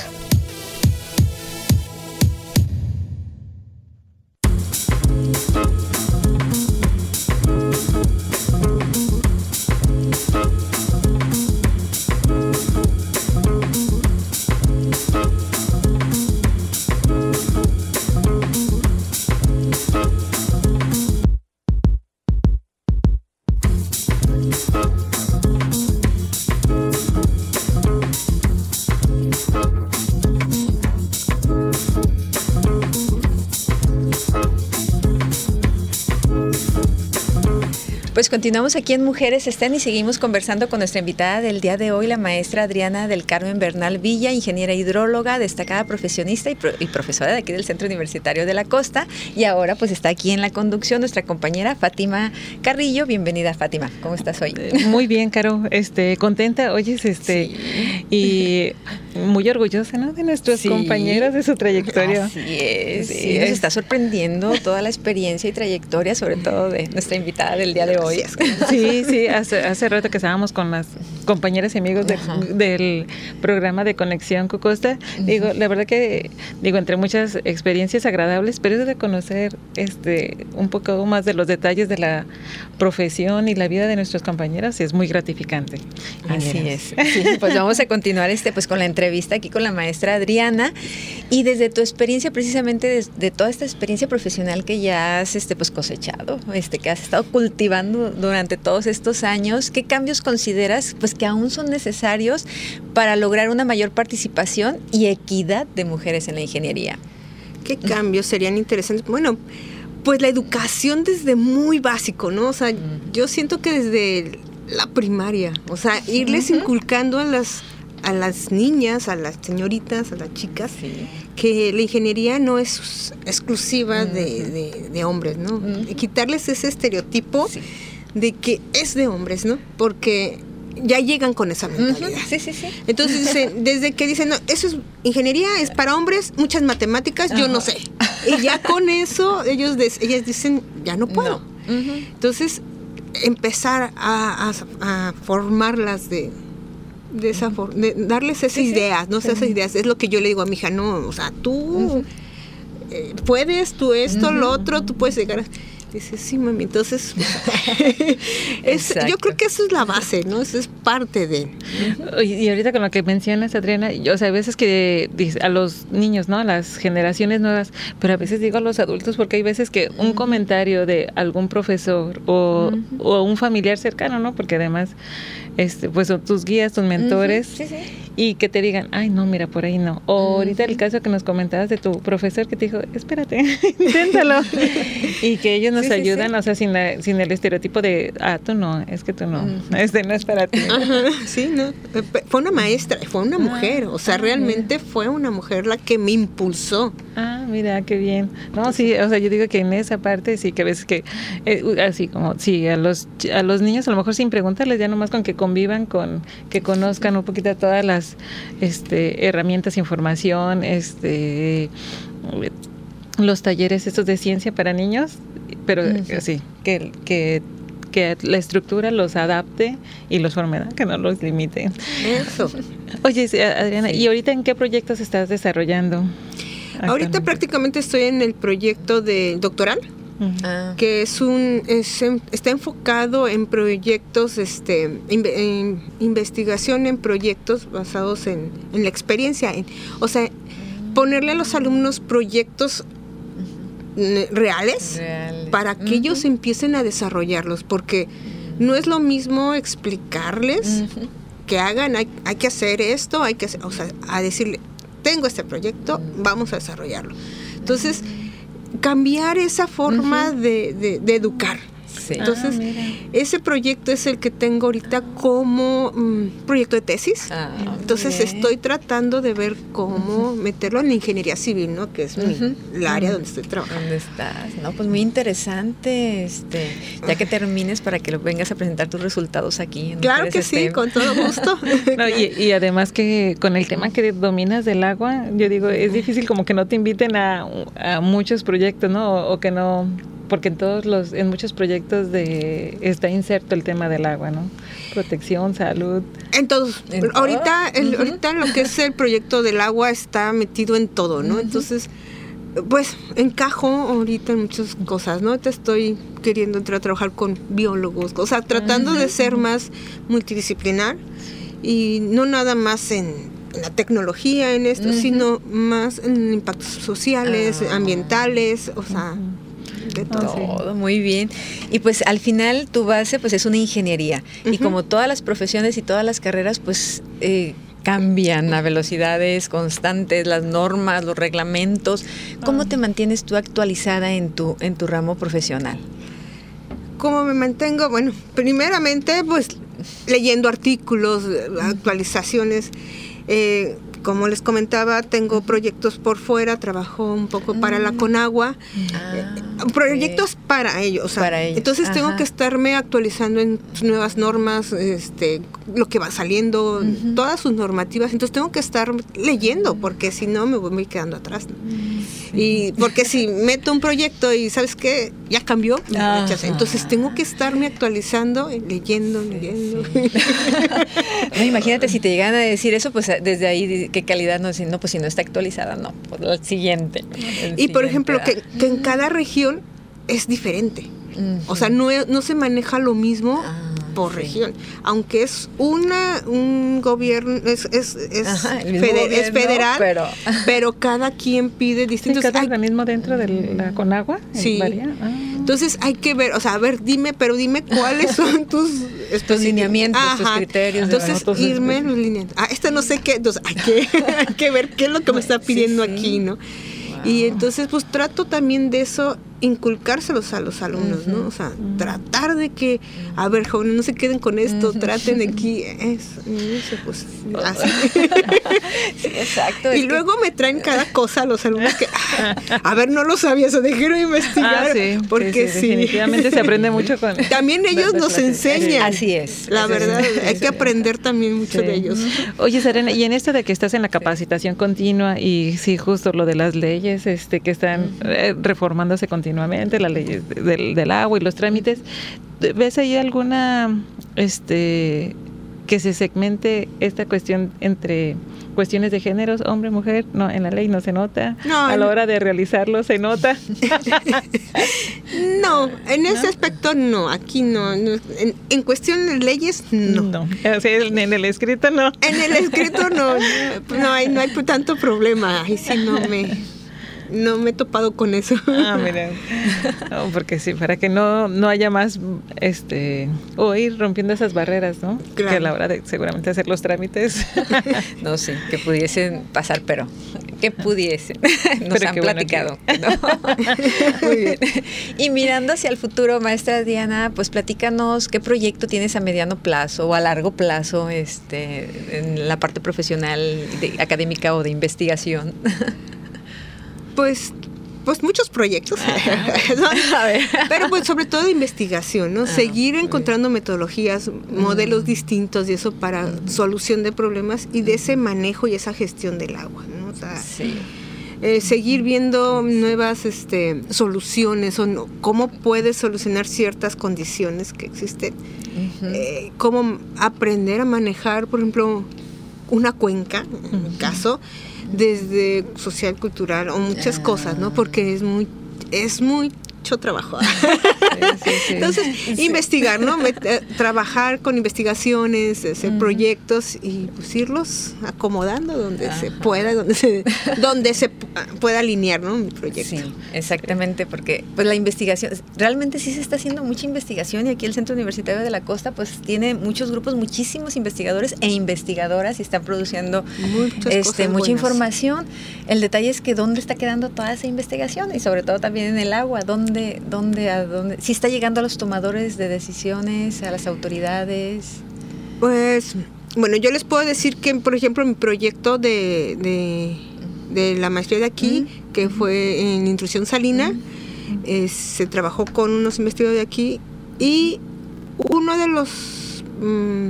Pues continuamos aquí en Mujeres STEM y seguimos conversando con nuestra invitada del día de hoy, la maestra Adriana del Carmen Bernal Villa, ingeniera hidróloga, destacada profesionista y, pro, y profesora de aquí del Centro Universitario de la Costa. Y ahora pues está aquí en la conducción nuestra compañera Fátima Carrillo. Bienvenida, Fátima. ¿Cómo estás hoy? Muy bien, Caro. Este, contenta, oyes, este, sí. y muy orgullosa, ¿no? De nuestros sí. compañeros, de su trayectoria. Así es. Sí, sí, nos está sorprendiendo toda la experiencia y trayectoria, sobre todo de nuestra invitada del día de hoy. Sí, sí, hace, hace rato que estábamos con las compañeras y amigos de, del programa de Conexión Cocosta, uh-huh. digo, la verdad que, digo, entre muchas experiencias agradables, pero eso de conocer este un poco más de los detalles de la profesión y la vida de nuestras compañeras es muy gratificante. Así es. Sí, pues vamos a continuar este pues con la entrevista aquí con la maestra Adriana, y desde tu experiencia, precisamente de, de toda esta experiencia profesional que ya has este pues cosechado, este que has estado cultivando durante todos estos años, ¿qué cambios consideras pues que aún son necesarios para lograr una mayor participación y equidad de mujeres en la ingeniería? ¿Qué cambios serían interesantes? Bueno, pues la educación desde muy básico, ¿no? O sea, uh-huh. yo siento que desde la primaria, o sea, irles uh-huh. inculcando a las a las niñas, a las señoritas, a las chicas, sí. que la ingeniería no es exclusiva uh-huh. de, de, de hombres, ¿no? Uh-huh. Y quitarles ese estereotipo sí. de que es de hombres, ¿no? Porque ya llegan con esa mentalidad. Uh-huh. Sí, sí, sí. Entonces dicen, desde que dicen, no, eso es ingeniería, es para hombres, muchas matemáticas, uh-huh. yo no sé. Y ya con eso ellos des, ellas dicen, ya no puedo. No. Uh-huh. Entonces empezar a, a, a formarlas de de esa forma, de darles esas sí, ideas, no sí. esas ideas, es lo que yo le digo a mi hija, no, o sea, tú uh-huh. eh, puedes, tú esto, uh-huh. lo otro, tú puedes llegar a... Dice, sí, mami, entonces es, yo creo que eso es la base, ¿no? Eso es parte de... Y ahorita con lo que mencionas, Adriana, yo, o sea, a veces que a los niños, ¿no? A las generaciones nuevas, pero a veces digo a los adultos, porque hay veces que un comentario de algún profesor o, uh-huh. o un familiar cercano, ¿no? Porque además, este, pues son tus guías, tus mentores, uh-huh. sí, sí. y que te digan, ay, no, mira, por ahí no. O uh-huh. ahorita el caso que nos comentabas de tu profesor que te dijo, espérate, inténtalo. Y que ellos nos sí, ayudan, sí, sí. o sea, sin, la, sin el estereotipo de, ah, tú no, es que tú no, uh-huh. este no es para ti. Ajá, sí, no, fue una maestra, fue una mujer, o sea, ah, realmente mira. Fue una mujer la que me impulsó. Ah, mira, qué bien. No, sí, o sea, yo digo que en esa parte sí que a veces que, eh, así como, sí, a los, a los niños a lo mejor sin preguntarles, ya nomás con que convivan, con que conozcan un poquito todas las este, herramientas, información, este... los talleres estos de ciencia para niños, pero uh-huh. sí, que, que, que la estructura los adapte y los forme, ¿no? Que no los limite. Eso. Oye, Adriana, sí. ¿y ahorita en qué proyectos estás desarrollando? Ahorita prácticamente estoy en el proyecto de doctoral, uh-huh. que es un es, está enfocado en proyectos, este, in, en investigación en proyectos basados en, en la experiencia, en, o sea, ponerle a los alumnos proyectos reales, reales. Para que uh-huh. ellos empiecen a desarrollarlos, porque no es lo mismo explicarles uh-huh. que hagan, hay, hay que hacer esto, hay que hacer, o sea, a decirle, tengo este proyecto, uh-huh. vamos a desarrollarlo. Entonces, uh-huh. cambiar esa forma uh-huh. de, de, de educar. Sí. Entonces, ah, ese proyecto es el que tengo ahorita como um, proyecto de tesis. Ah, Entonces, bien. Estoy tratando de ver cómo uh-huh. meterlo en la ingeniería civil, ¿no? Que es uh-huh. mi, el área uh-huh. donde estoy trabajando. ¿Dónde estás? No, pues muy interesante, este, ya que termines para que lo vengas a presentar tus resultados aquí. En claro que sí, con todo gusto. No, y, y además que con el tema que dominas del agua, yo digo, es difícil como que no te inviten a, a muchos proyectos, ¿no? O, o que no... Porque en todos los, en muchos proyectos de está inserto el tema del agua, ¿no? Protección, salud. En todos. ¿En ahorita, todo? el, uh-huh. ahorita lo que es el proyecto del agua está metido en todo, ¿no? Uh-huh. Entonces, pues encajo ahorita en muchas cosas, ¿no? Te estoy queriendo entrar a trabajar con biólogos, o sea, tratando uh-huh. de ser más multidisciplinar y no nada más en la tecnología en esto, uh-huh. sino más en impactos sociales, uh-huh. ambientales, o sea. Uh-huh. De todo. todo, muy bien. Y pues al final tu base pues es una ingeniería. Uh-huh. Y como todas las profesiones y todas las carreras pues eh, cambian a velocidades constantes, las normas, los reglamentos. ¿Cómo uh-huh. te mantienes tú actualizada en tu, en tu ramo profesional? ¿Cómo me mantengo? Bueno, primeramente pues leyendo artículos, actualizaciones. Eh, Como les comentaba, tengo proyectos por fuera, trabajo un poco para la Conagua. Ah. Proyectos okay. para ellos, o sea, para ellos. Entonces Ajá. tengo que estarme actualizando en nuevas normas, este, lo que va saliendo, uh-huh. todas sus normativas. Entonces tengo que estar leyendo, porque si no me voy quedando atrás, ¿no? Sí. Y porque si meto un proyecto y ¿sabes qué? Ya cambió, me rechazan. Entonces tengo que estarme actualizando, leyendo, leyendo. Sí. No, imagínate si te llegan a decir eso, pues desde ahí qué calidad, no decir, no, pues si no está actualizada, no, por el siguiente. El y siguiente, por ejemplo, que, que en cada región es diferente. Uh-huh. O sea, no, no se maneja lo mismo ah, por sí. región. Aunque es una un gobierno, es, es, es, Ajá, feder, gobierno, es federal, pero... pero cada quien pide distintos... ¿Sí, cada hay, organismo dentro de la Conagua? Sí. Ah. Entonces hay que ver, o sea, a ver, dime, pero dime cuáles son tus... Estos lineamientos, Ajá. tus criterios. Entonces, no, irme en los lineamientos. Ah, esta no sé qué, entonces hay que, hay que ver qué es lo que me está pidiendo sí, sí. aquí, ¿no? Wow. Y entonces, pues trato también de eso, inculcárselos a los alumnos, uh-huh. ¿no? O sea, uh-huh. tratar de que, a ver, jóvenes, no se queden con esto, uh-huh. traten de aquí, eso, eso pues, así. Sí, exacto. Y luego que... me traen cada cosa a los alumnos que, ah, a ver, no lo sabía, eso déjenme investigar, ah, sí, porque sí, sí. Definitivamente se aprende mucho con... También ellos nos enseñan. Así es. La así verdad, es. hay que aprender también mucho sí. de ellos. Oye, Serena, y en esto de que estás en la capacitación sí. continua y sí, justo lo de las leyes este, que están uh-huh. reformándose continuamente, las leyes del, del agua y los trámites, ¿ves ahí alguna este que se segmente esta cuestión entre cuestiones de géneros, hombre, mujer? No, en la ley no se nota, no, a la hora de realizarlo se nota. No, en ese ¿No? aspecto no, aquí no, no en, en cuestión de leyes no. No, o sea, en el escrito no. En el escrito no, no hay, no hay tanto problema, ahí sí no me... No me he topado con eso. Ah, mira. No, porque sí, para que no, no haya más, este, o ir rompiendo esas barreras, ¿no? Claro. Que a la hora de seguramente hacer los trámites. No, sí, que pudiesen pasar, pero que pudiesen. Nos pero han platicado. Bueno que... ¿no? Muy bien. Y mirando hacia el futuro, maestra Diana, pues platícanos qué proyecto tienes a mediano plazo o a largo plazo, este, en la parte profesional, de, académica o de investigación. Pues, pues muchos proyectos, a ver. Pero pues sobre todo de investigación, ¿no? Ah, seguir encontrando metodologías, modelos mm. distintos y eso para mm. solución de problemas y de ese manejo y esa gestión del agua, ¿no? O sea, sí. eh, seguir viendo nuevas este, soluciones o no, cómo puedes solucionar ciertas condiciones que existen, uh-huh. eh, cómo aprender a manejar, por ejemplo, una cuenca, en uh-huh. mi caso, desde social, cultural o muchas ah. cosas, ¿no? Porque es muy es mucho trabajo. Sí, sí, sí. Entonces, sí. investigar, ¿no? Met- eh, trabajar con investigaciones, hacer uh-huh. proyectos y pues irlos acomodando donde Ajá. se pueda, donde se donde se pueda alinear, ¿no? Mi proyecto. Sí, exactamente, porque pues la investigación, realmente sí se está haciendo mucha investigación y aquí el Centro Universitario de la Costa pues tiene muchos grupos, muchísimos investigadores e investigadoras y están produciendo Muchas este mucha buenas. información. El detalle es que dónde está quedando toda esa investigación y sobre todo también en el agua, dónde dónde a dónde si está llegando a los tomadores de decisiones, a las autoridades. Pues bueno, yo les puedo decir que por ejemplo mi proyecto de, de de la maestría de aquí, mm. que fue en intrusión salina, mm. eh, se trabajó con unos investigadores de aquí y uno de los mm,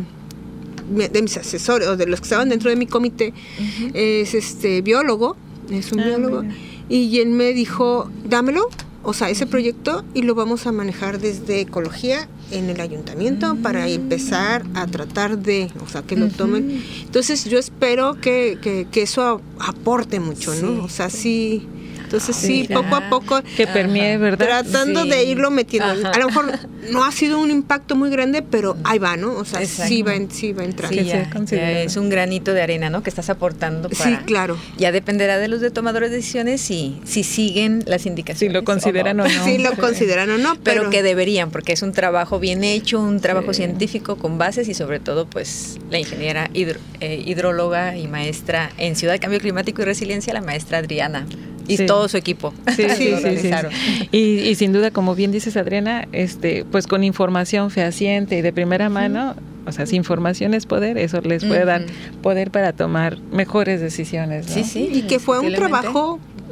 de mis asesores o de los que estaban dentro de mi comité uh-huh. es este biólogo, es un ah, biólogo mira. Y él me dijo, dámelo, o sea, ese uh-huh. proyecto y lo vamos a manejar desde ecología en el ayuntamiento uh-huh. para empezar a tratar de, o sea, que lo tomen. Uh-huh. Entonces yo espero que, que, que eso aporte mucho, sí. ¿no? O sea, sí. Entonces sí, sí poco a poco que permee, ¿verdad? Tratando sí. de irlo metiendo. Ajá. A lo mejor no ha sido un impacto muy grande, pero ahí va, ¿no? O sea, Exacto. sí va, sí va entrando. Sí, ya, ya es un granito de arena, ¿no? Que estás aportando para... Sí, claro. Ya dependerá de los de tomadores de decisiones si, si siguen las indicaciones. Si lo consideran o no. O no. Si lo consideran o no, pero... pero que deberían, porque es un trabajo bien hecho, un trabajo sí. científico con bases y sobre todo, pues, la ingeniera hidro, eh, hidróloga y maestra en Ciudad, Cambio Climático y Resiliencia, la maestra Adriana. Y sí. todo su equipo. Sí, sí, sí, sí, sí. Y, y sin duda, como bien dices, Adriana, este, pues con información fehaciente y de primera mano, uh-huh. o sea, si información es poder, eso les puede uh-huh. dar poder para tomar mejores decisiones, ¿no? Sí, sí. Y que fue un trabajo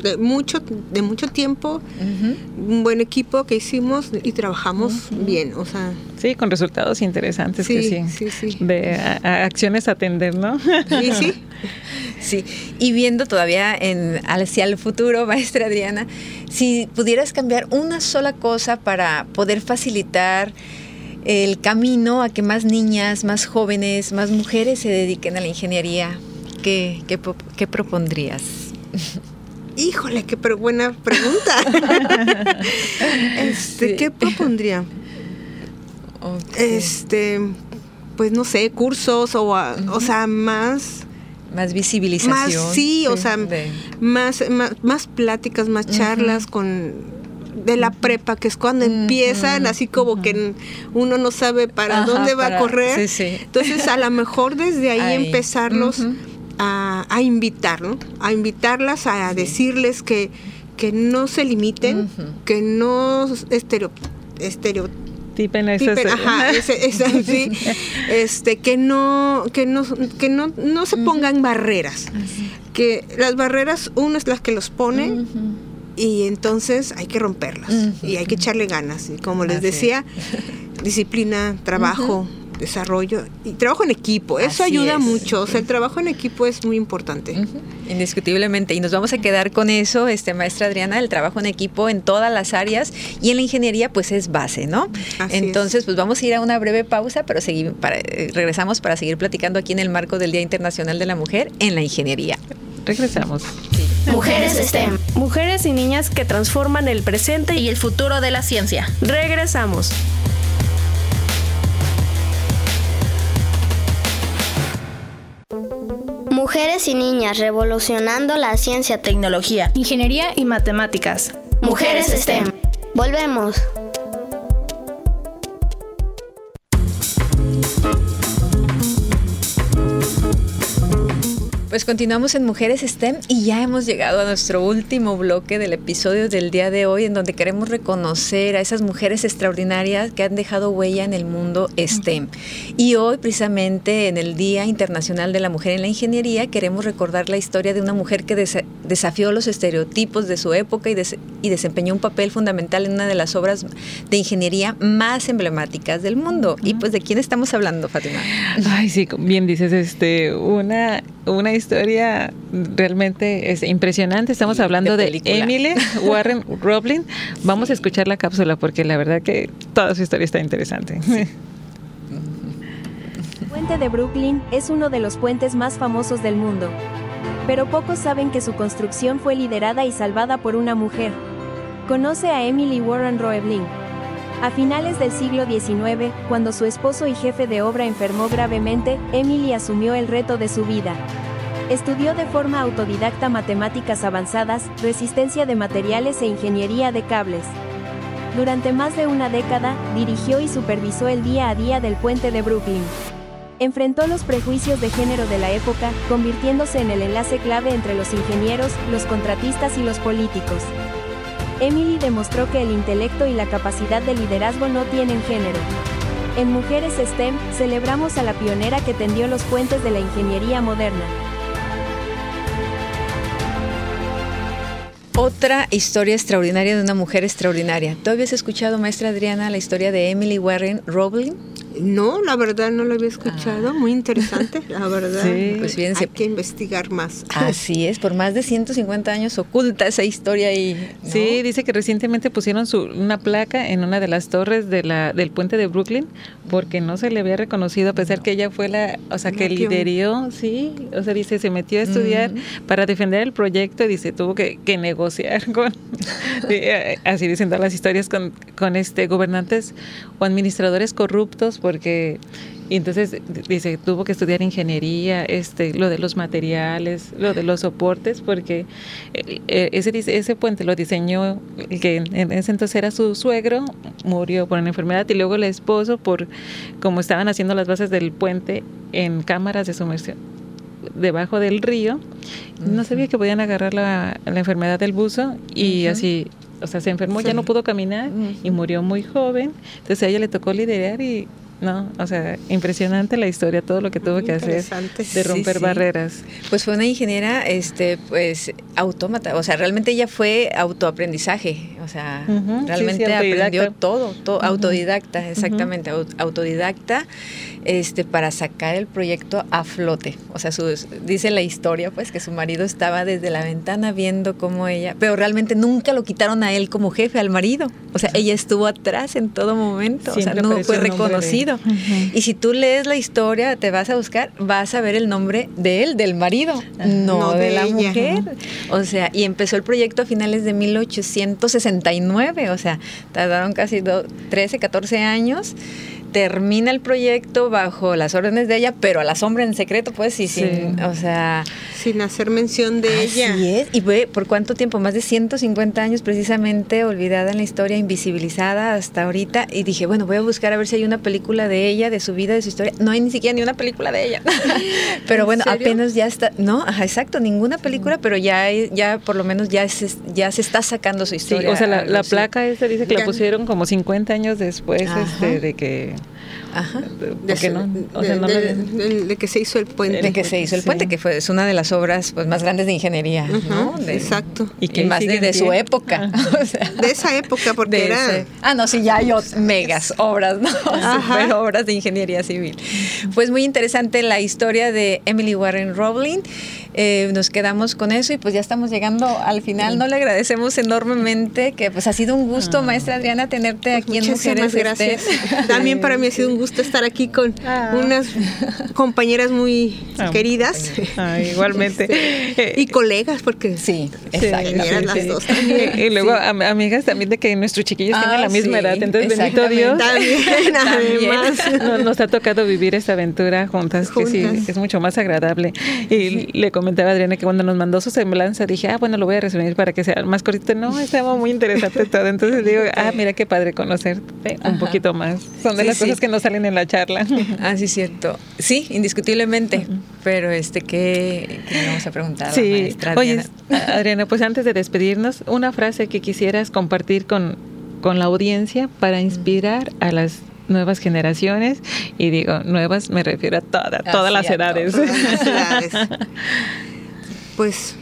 de mucho, de mucho tiempo, uh-huh. un buen equipo que hicimos y trabajamos uh-huh. bien, o sea. Sí, con resultados interesantes sí, que sí, sí, sí. de a, a acciones a atender, ¿no? Sí, sí. Sí, y viendo todavía en, hacia el futuro, maestra Adriana, si pudieras cambiar una sola cosa para poder facilitar el camino a que más niñas, más jóvenes, más mujeres se dediquen a la ingeniería, ¿qué, qué, qué propondrías? Híjole, qué pero buena pregunta. este, sí. ¿Qué propondría? Okay. Este, pues no sé, cursos o, uh-huh. o sea, más... Más visibilización. Más, sí, sí, o sea, de... más, más, más pláticas, más charlas uh-huh. con de la prepa, que es cuando uh-huh. empiezan, así como uh-huh. que uno no sabe para Ajá, dónde va para... a correr. Sí, sí. Entonces, a lo mejor desde ahí, ahí. empezarlos uh-huh. a, a invitar, ¿no? A invitarlas, a sí. decirles que, que no se limiten, uh-huh. que no estereo, estereo Tipen esas, Tipen, ajá, ese, esa, sí, este, que no, que no, que no, no se pongan uh-huh. barreras, uh-huh. que las barreras uno es las que los pone uh-huh. y entonces hay que romperlas uh-huh. y hay que echarle ganas, y como les Así decía, es. disciplina, trabajo, uh-huh. desarrollo y trabajo en equipo, eso Así ayuda es. mucho, o sea, el trabajo en equipo es muy importante. Uh-huh. Indiscutiblemente, y nos vamos a quedar con eso, este, maestra Adriana, el trabajo en equipo en todas las áreas, y en la ingeniería pues es base, ¿no? Así Entonces, es. pues vamos a ir a una breve pausa, pero seguir, para, eh, regresamos para seguir platicando aquí en el marco del Día Internacional de la Mujer en la Ingeniería. Regresamos. Sí. Mujeres STEM. Mujeres y niñas que transforman el presente y el futuro de la ciencia. Regresamos. Mujeres y niñas revolucionando la ciencia, tecnología, ingeniería y matemáticas. Mujeres STEM. Volvemos. Pues continuamos en Mujeres STEM y ya hemos llegado a nuestro último bloque del episodio del día de hoy, en donde queremos reconocer a esas mujeres extraordinarias que han dejado huella en el mundo STEM. Y hoy, precisamente en el Día Internacional de la Mujer en la Ingeniería, queremos recordar la historia de una mujer que des- desafió los estereotipos de su época y, des- y desempeñó un papel fundamental en una de las obras de ingeniería más emblemáticas del mundo. Uh-huh. Y pues, ¿de quién estamos hablando, Fátima? Ay, sí, bien dices, este, una, una historia realmente es impresionante. Estamos sí, hablando de, de Emily Warren Roebling. Vamos sí. a escuchar la cápsula porque la verdad que toda su historia está interesante. Sí. El puente de Brooklyn es uno de los puentes más famosos del mundo, pero pocos saben que su construcción fue liderada y salvada por una mujer. Conoce a Emily Warren Roebling. A finales del siglo diecinueve, cuando su esposo y jefe de obra enfermó gravemente, Emily asumió el reto de su vida. Estudió de forma autodidacta matemáticas avanzadas, resistencia de materiales e ingeniería de cables. Durante más de una década, dirigió y supervisó el día a día del puente de Brooklyn. Enfrentó los prejuicios de género de la época, convirtiéndose en el enlace clave entre los ingenieros, los contratistas y los políticos. Emily demostró que el intelecto y la capacidad de liderazgo no tienen género. En Mujeres STEM, celebramos a la pionera que tendió los puentes de la ingeniería moderna. Otra historia extraordinaria de una mujer extraordinaria. ¿Tú habías escuchado, maestra Adriana, la historia de Emily Warren Roebling? No, la verdad no lo había escuchado. Ah. Muy interesante, la verdad. Sí, pues bien, hay se... que investigar más. Así es, por más de ciento cincuenta años oculta esa historia y ¿no? Sí, dice que recientemente pusieron su, una placa en una de las torres de la, del puente de Brooklyn porque no se le había reconocido, a pesar no. que ella fue la, o sea, que lideró, sí, o sea, dice, se metió a estudiar mm. para defender el proyecto, dice, tuvo que, que negociar con, así dicen todas las historias, con, con este gobernantes o administradores corruptos, porque y entonces dice tuvo que estudiar ingeniería, este lo de los materiales, lo de los soportes, porque ese ese puente lo diseñó el que en ese entonces era su suegro, murió por una enfermedad, y luego el esposo, por como estaban haciendo las bases del puente en cámaras de sumersión debajo del río, uh-huh. no sabía que podían agarrar la, la enfermedad del buzo y uh-huh. así, o sea, se enfermó, sí. ya no pudo caminar uh-huh. y murió muy joven. Entonces a ella le tocó liderar y ¿no? O sea, impresionante la historia, todo lo que tuvo que hacer de romper sí, sí. barreras. Pues fue una ingeniera, este, pues, autómata, o sea, realmente ella fue autoaprendizaje, o sea, uh-huh, realmente sí, sí, aprendió todo, todo uh-huh. autodidacta, exactamente, uh-huh. autodidacta, este, para sacar el proyecto a flote. O sea, su, dice la historia, pues, que su marido estaba desde la ventana viendo cómo ella, pero realmente nunca lo quitaron a él como jefe, al marido. O sea, ella estuvo atrás en todo momento, siempre, o sea, no fue reconocido. De... Uh-huh. Y si tú lees la historia, te vas a buscar, vas a ver el nombre de él, del marido, uh-huh. no, no de, de la ella. mujer. Uh-huh. O sea, y empezó el proyecto a finales de mil ochocientos sesenta y nueve, o sea, tardaron casi do, trece, catorce años. Termina el proyecto bajo las órdenes de ella, pero a la sombra en secreto, pues, y sí. sin, o sea... Sin hacer mención de así ella. Así es, y fue por cuánto tiempo, más de ciento cincuenta años precisamente, olvidada en la historia, invisibilizada hasta ahorita, y dije, bueno, voy a buscar a ver si hay una película de ella, de su vida, de su historia. No hay ni siquiera ni una película de ella. Pero bueno, serio? apenas ya está, no, ajá, exacto, ninguna película, pero ya, ya por lo menos ya se, ya se está sacando su historia. Sí, o sea, la, la placa esta dice que ya. la pusieron como cincuenta años después este, de que... Ajá. De, de, no? o sea, de, no de, de, de que se hizo el puente. De que se hizo el sí. puente, que fue es una de las obras pues más grandes de ingeniería, uh-huh, ¿no? De, exacto. Y que y más de, de su época. O sea, de esa época, porque era... Ese. Ah, no, sí, ya hay megas obras, ¿no? Super obras de ingeniería civil. Pues muy interesante la historia de Emily Warren Roebling. Eh, nos quedamos con eso y pues ya estamos llegando al final. No le agradecemos enormemente, que pues ha sido un gusto, ah. maestra Adriana, tenerte pues aquí en Mujeres. Gracias. Este, También para mí ha sido un gusto estar aquí con ah. unas compañeras muy ah. queridas. Ah, igualmente. Este, y colegas, porque sí, exacto. Sí, sí, las sí. dos también. Y luego sí. amigas también de que nuestros chiquillos ah, tienen la misma sí, edad. Entonces, bendito Dios. También, además. No, nos ha tocado vivir esta aventura juntas, juntas, que sí, es mucho más agradable. Y sí. le comentaba a Adriana que cuando nos mandó su semblanza, dije, ah, bueno, lo voy a resumir para que sea más cortito. No, estaba muy interesante todo. Entonces digo, ah, mira qué padre conocerte un Ajá. poquito más. Son de sí, las sí. cosas que no salen en la charla. Ah, sí, cierto. Sí, indiscutiblemente. Uh-huh. Pero, este, ¿qué, qué le vamos a preguntar sí. a la maestra Adriana? Oye, Adriana, pues antes de despedirnos, una frase que quisieras compartir con, con la audiencia para inspirar a las nuevas generaciones, y digo, nuevas me refiero a toda, todas Así las edades. Todas las edades. Pues,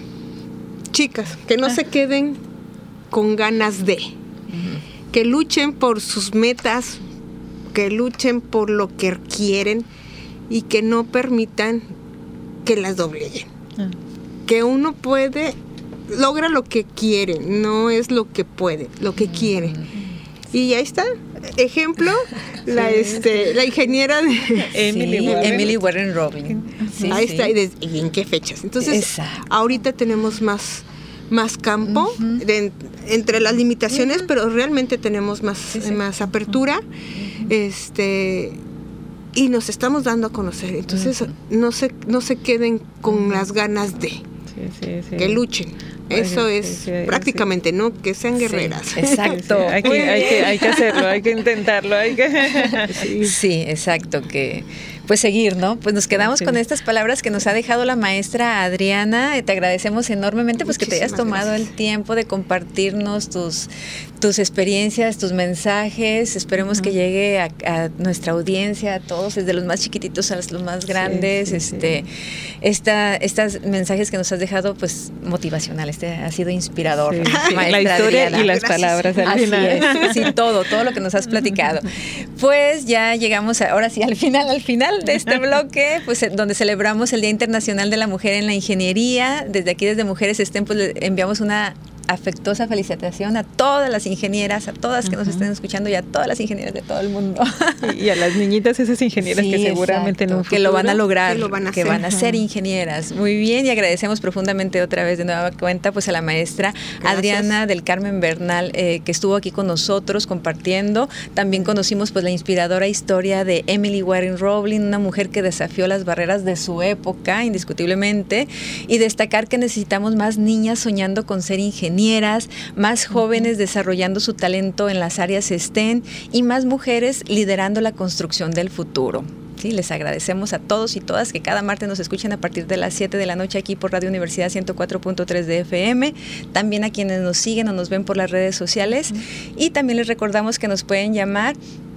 chicas, que no se queden con ganas de, uh-huh. que luchen por sus metas, que luchen por lo que quieren y que no permitan que las dobleguen. Uh-huh. Que uno puede, logra lo que quiere, no es lo que puede, lo que uh-huh. quiere. Y ahí está. Ejemplo, sí, la este sí. la ingeniera de Emily, sí, Warren. Emily Warren Roebling. Sí, ahí sí. está. ¿Y, de, ¿Y en qué fechas? Entonces, Exacto. ahorita tenemos más, más campo uh-huh. de, entre las limitaciones, uh-huh. pero realmente tenemos más, sí, sí. más apertura. Uh-huh. Este y nos estamos dando a conocer. Entonces, uh-huh. no se no se queden con uh-huh. las ganas de sí, sí, sí. que luchen. Eso es sí, sí, prácticamente, sí. ¿no? Que sean guerreras. Sí, exacto. Sí, hay, que, hay, que, hay que hacerlo, hay que intentarlo. Hay que... Sí. sí, exacto. Que pues seguir, ¿no? Pues nos quedamos sí. con estas palabras que nos ha dejado la maestra Adriana. Te agradecemos enormemente pues Muchísimas que te hayas tomado gracias. el tiempo de compartirnos tus, tus experiencias, tus mensajes. Esperemos uh-huh. que llegue a, a nuestra audiencia, a todos, desde los más chiquititos a los más grandes. Sí, sí, este, sí. Esta, estos mensajes que nos has dejado, pues motivacionales. Este ha sido inspirador. Sí, sí. La historia Adriana. y las Gracias. palabras al Así final. Es. Sí, todo, todo lo que nos has platicado. Pues ya llegamos a, ahora sí al final, al final de este bloque, pues donde celebramos el Día Internacional de la Mujer en la Ingeniería. Desde aquí, desde Mujeres STEM, pues le enviamos una afectuosa felicitación a todas las ingenieras, a todas que uh-huh. nos estén escuchando y a todas las ingenieras de todo el mundo. Y a las niñitas, esas ingenieras sí, que seguramente exacto, en un futuro, que lo van a lograr, que, lo van a, que hacer. van a ser ingenieras. Muy bien, y agradecemos profundamente otra vez de nueva cuenta pues a la maestra Gracias. Adriana del Carmen Bernal, eh, que estuvo aquí con nosotros compartiendo. También conocimos pues la inspiradora historia de Emily Warren Roebling, una mujer que desafió las barreras de su época, indiscutiblemente, y destacar que necesitamos más niñas soñando con ser ingenieras, más jóvenes desarrollando su talento en las áreas STEM y más mujeres liderando la construcción del futuro. Sí, les agradecemos a todos y todas que cada martes nos escuchen a partir de las siete de la noche aquí por Radio Universidad ciento cuatro punto tres de F M, también a quienes nos siguen o nos ven por las redes sociales, y también les recordamos que nos pueden llamar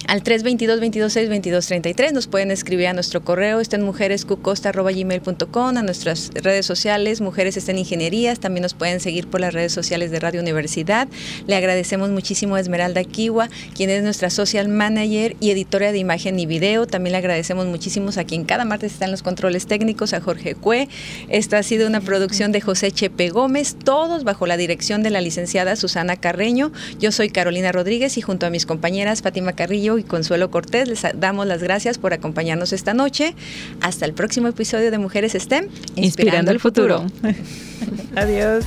al tres dos dos, veintidós seis, veintidós treinta y tres. Nos pueden escribir a nuestro correo estenmujerescucosta arroba gmail punto com, a nuestras redes sociales Mujeres Estén Ingenierías. También nos pueden seguir por las redes sociales de Radio Universidad. Le agradecemos muchísimo a Esmeralda Kiwa, quien es nuestra social manager y editora de imagen y video. También le agradecemos muchísimo a quien cada martes está en los controles técnicos, a Jorge Cue. Esta ha sido una producción de José Chepe Gómez, todos bajo la dirección de la licenciada Susana Carreño. Yo soy Carolina Rodríguez y junto a mis compañeras Fátima Carrillo y Consuelo Cortés les damos las gracias por acompañarnos esta noche. Hasta el próximo episodio de Mujeres STEM, Inspirando, Inspirando el futuro. futuro. Adiós.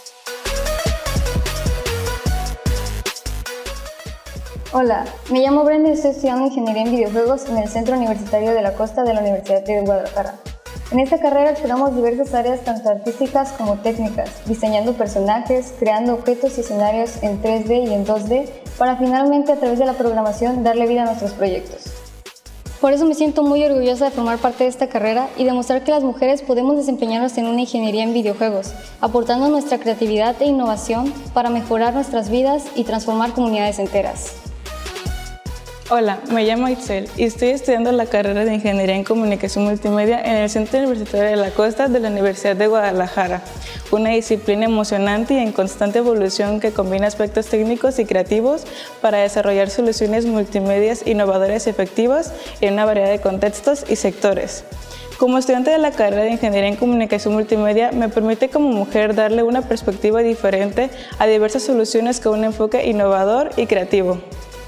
Hola, me llamo Brenda y estoy estudiando Ingeniería en Videojuegos en el Centro Universitario de la Costa de la Universidad de Guadalajara. En esta carrera exploramos diversas áreas tanto artísticas como técnicas, diseñando personajes, creando objetos y escenarios en tres D y en dos D, para finalmente a través de la programación darle vida a nuestros proyectos. Por eso me siento muy orgullosa de formar parte de esta carrera y demostrar que las mujeres podemos desempeñarnos en una ingeniería en videojuegos, aportando nuestra creatividad e innovación para mejorar nuestras vidas y transformar comunidades enteras. Hola, me llamo Itzel y estoy estudiando la carrera de Ingeniería en Comunicación Multimedia en el Centro Universitario de la Costa de la Universidad de Guadalajara, una disciplina emocionante y en constante evolución que combina aspectos técnicos y creativos para desarrollar soluciones multimedias innovadoras y efectivas en una variedad de contextos y sectores. Como estudiante de la carrera de Ingeniería en Comunicación Multimedia, me permite como mujer darle una perspectiva diferente a diversas soluciones con un enfoque innovador y creativo.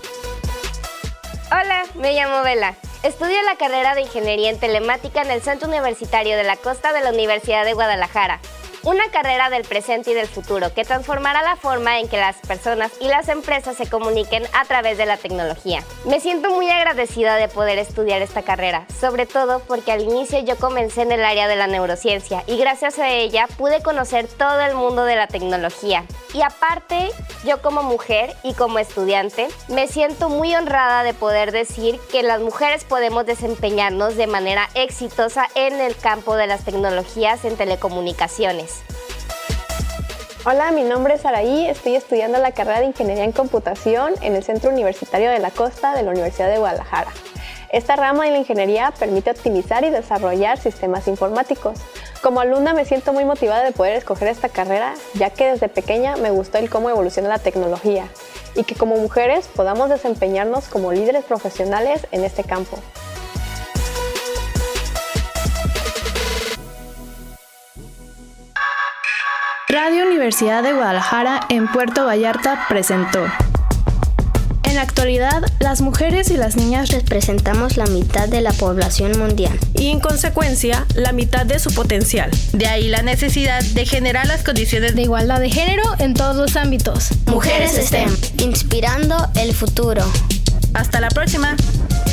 Hola, me llamo Vela. Estudio la carrera de Ingeniería en Telemática en el Centro Universitario de la Costa de la Universidad de Guadalajara. Una carrera del presente y del futuro que transformará la forma en que las personas y las empresas se comuniquen a través de la tecnología. Me siento muy agradecida de poder estudiar esta carrera, sobre todo porque al inicio yo comencé en el área de la neurociencia y gracias a ella pude conocer todo el mundo de la tecnología. Y aparte, yo como mujer y como estudiante, me siento muy honrada de poder decir que las mujeres podemos desempeñarnos de manera exitosa en el campo de las tecnologías en telecomunicaciones. Hola, mi nombre es Araí, estoy estudiando la carrera de Ingeniería en Computación en el Centro Universitario de la Costa de la Universidad de Guadalajara. Esta rama de la ingeniería permite optimizar y desarrollar sistemas informáticos. Como alumna me siento muy motivada de poder escoger esta carrera, ya que desde pequeña me gustó el cómo evoluciona la tecnología y que como mujeres podamos desempeñarnos como líderes profesionales en este campo. Radio Universidad de Guadalajara en Puerto Vallarta presentó. En la actualidad, las mujeres y las niñas representamos la mitad de la población mundial y en consecuencia la mitad de su potencial. De ahí la necesidad de generar las condiciones de igualdad de género en todos los ámbitos. Mujeres STEM, inspirando el futuro. Hasta la próxima.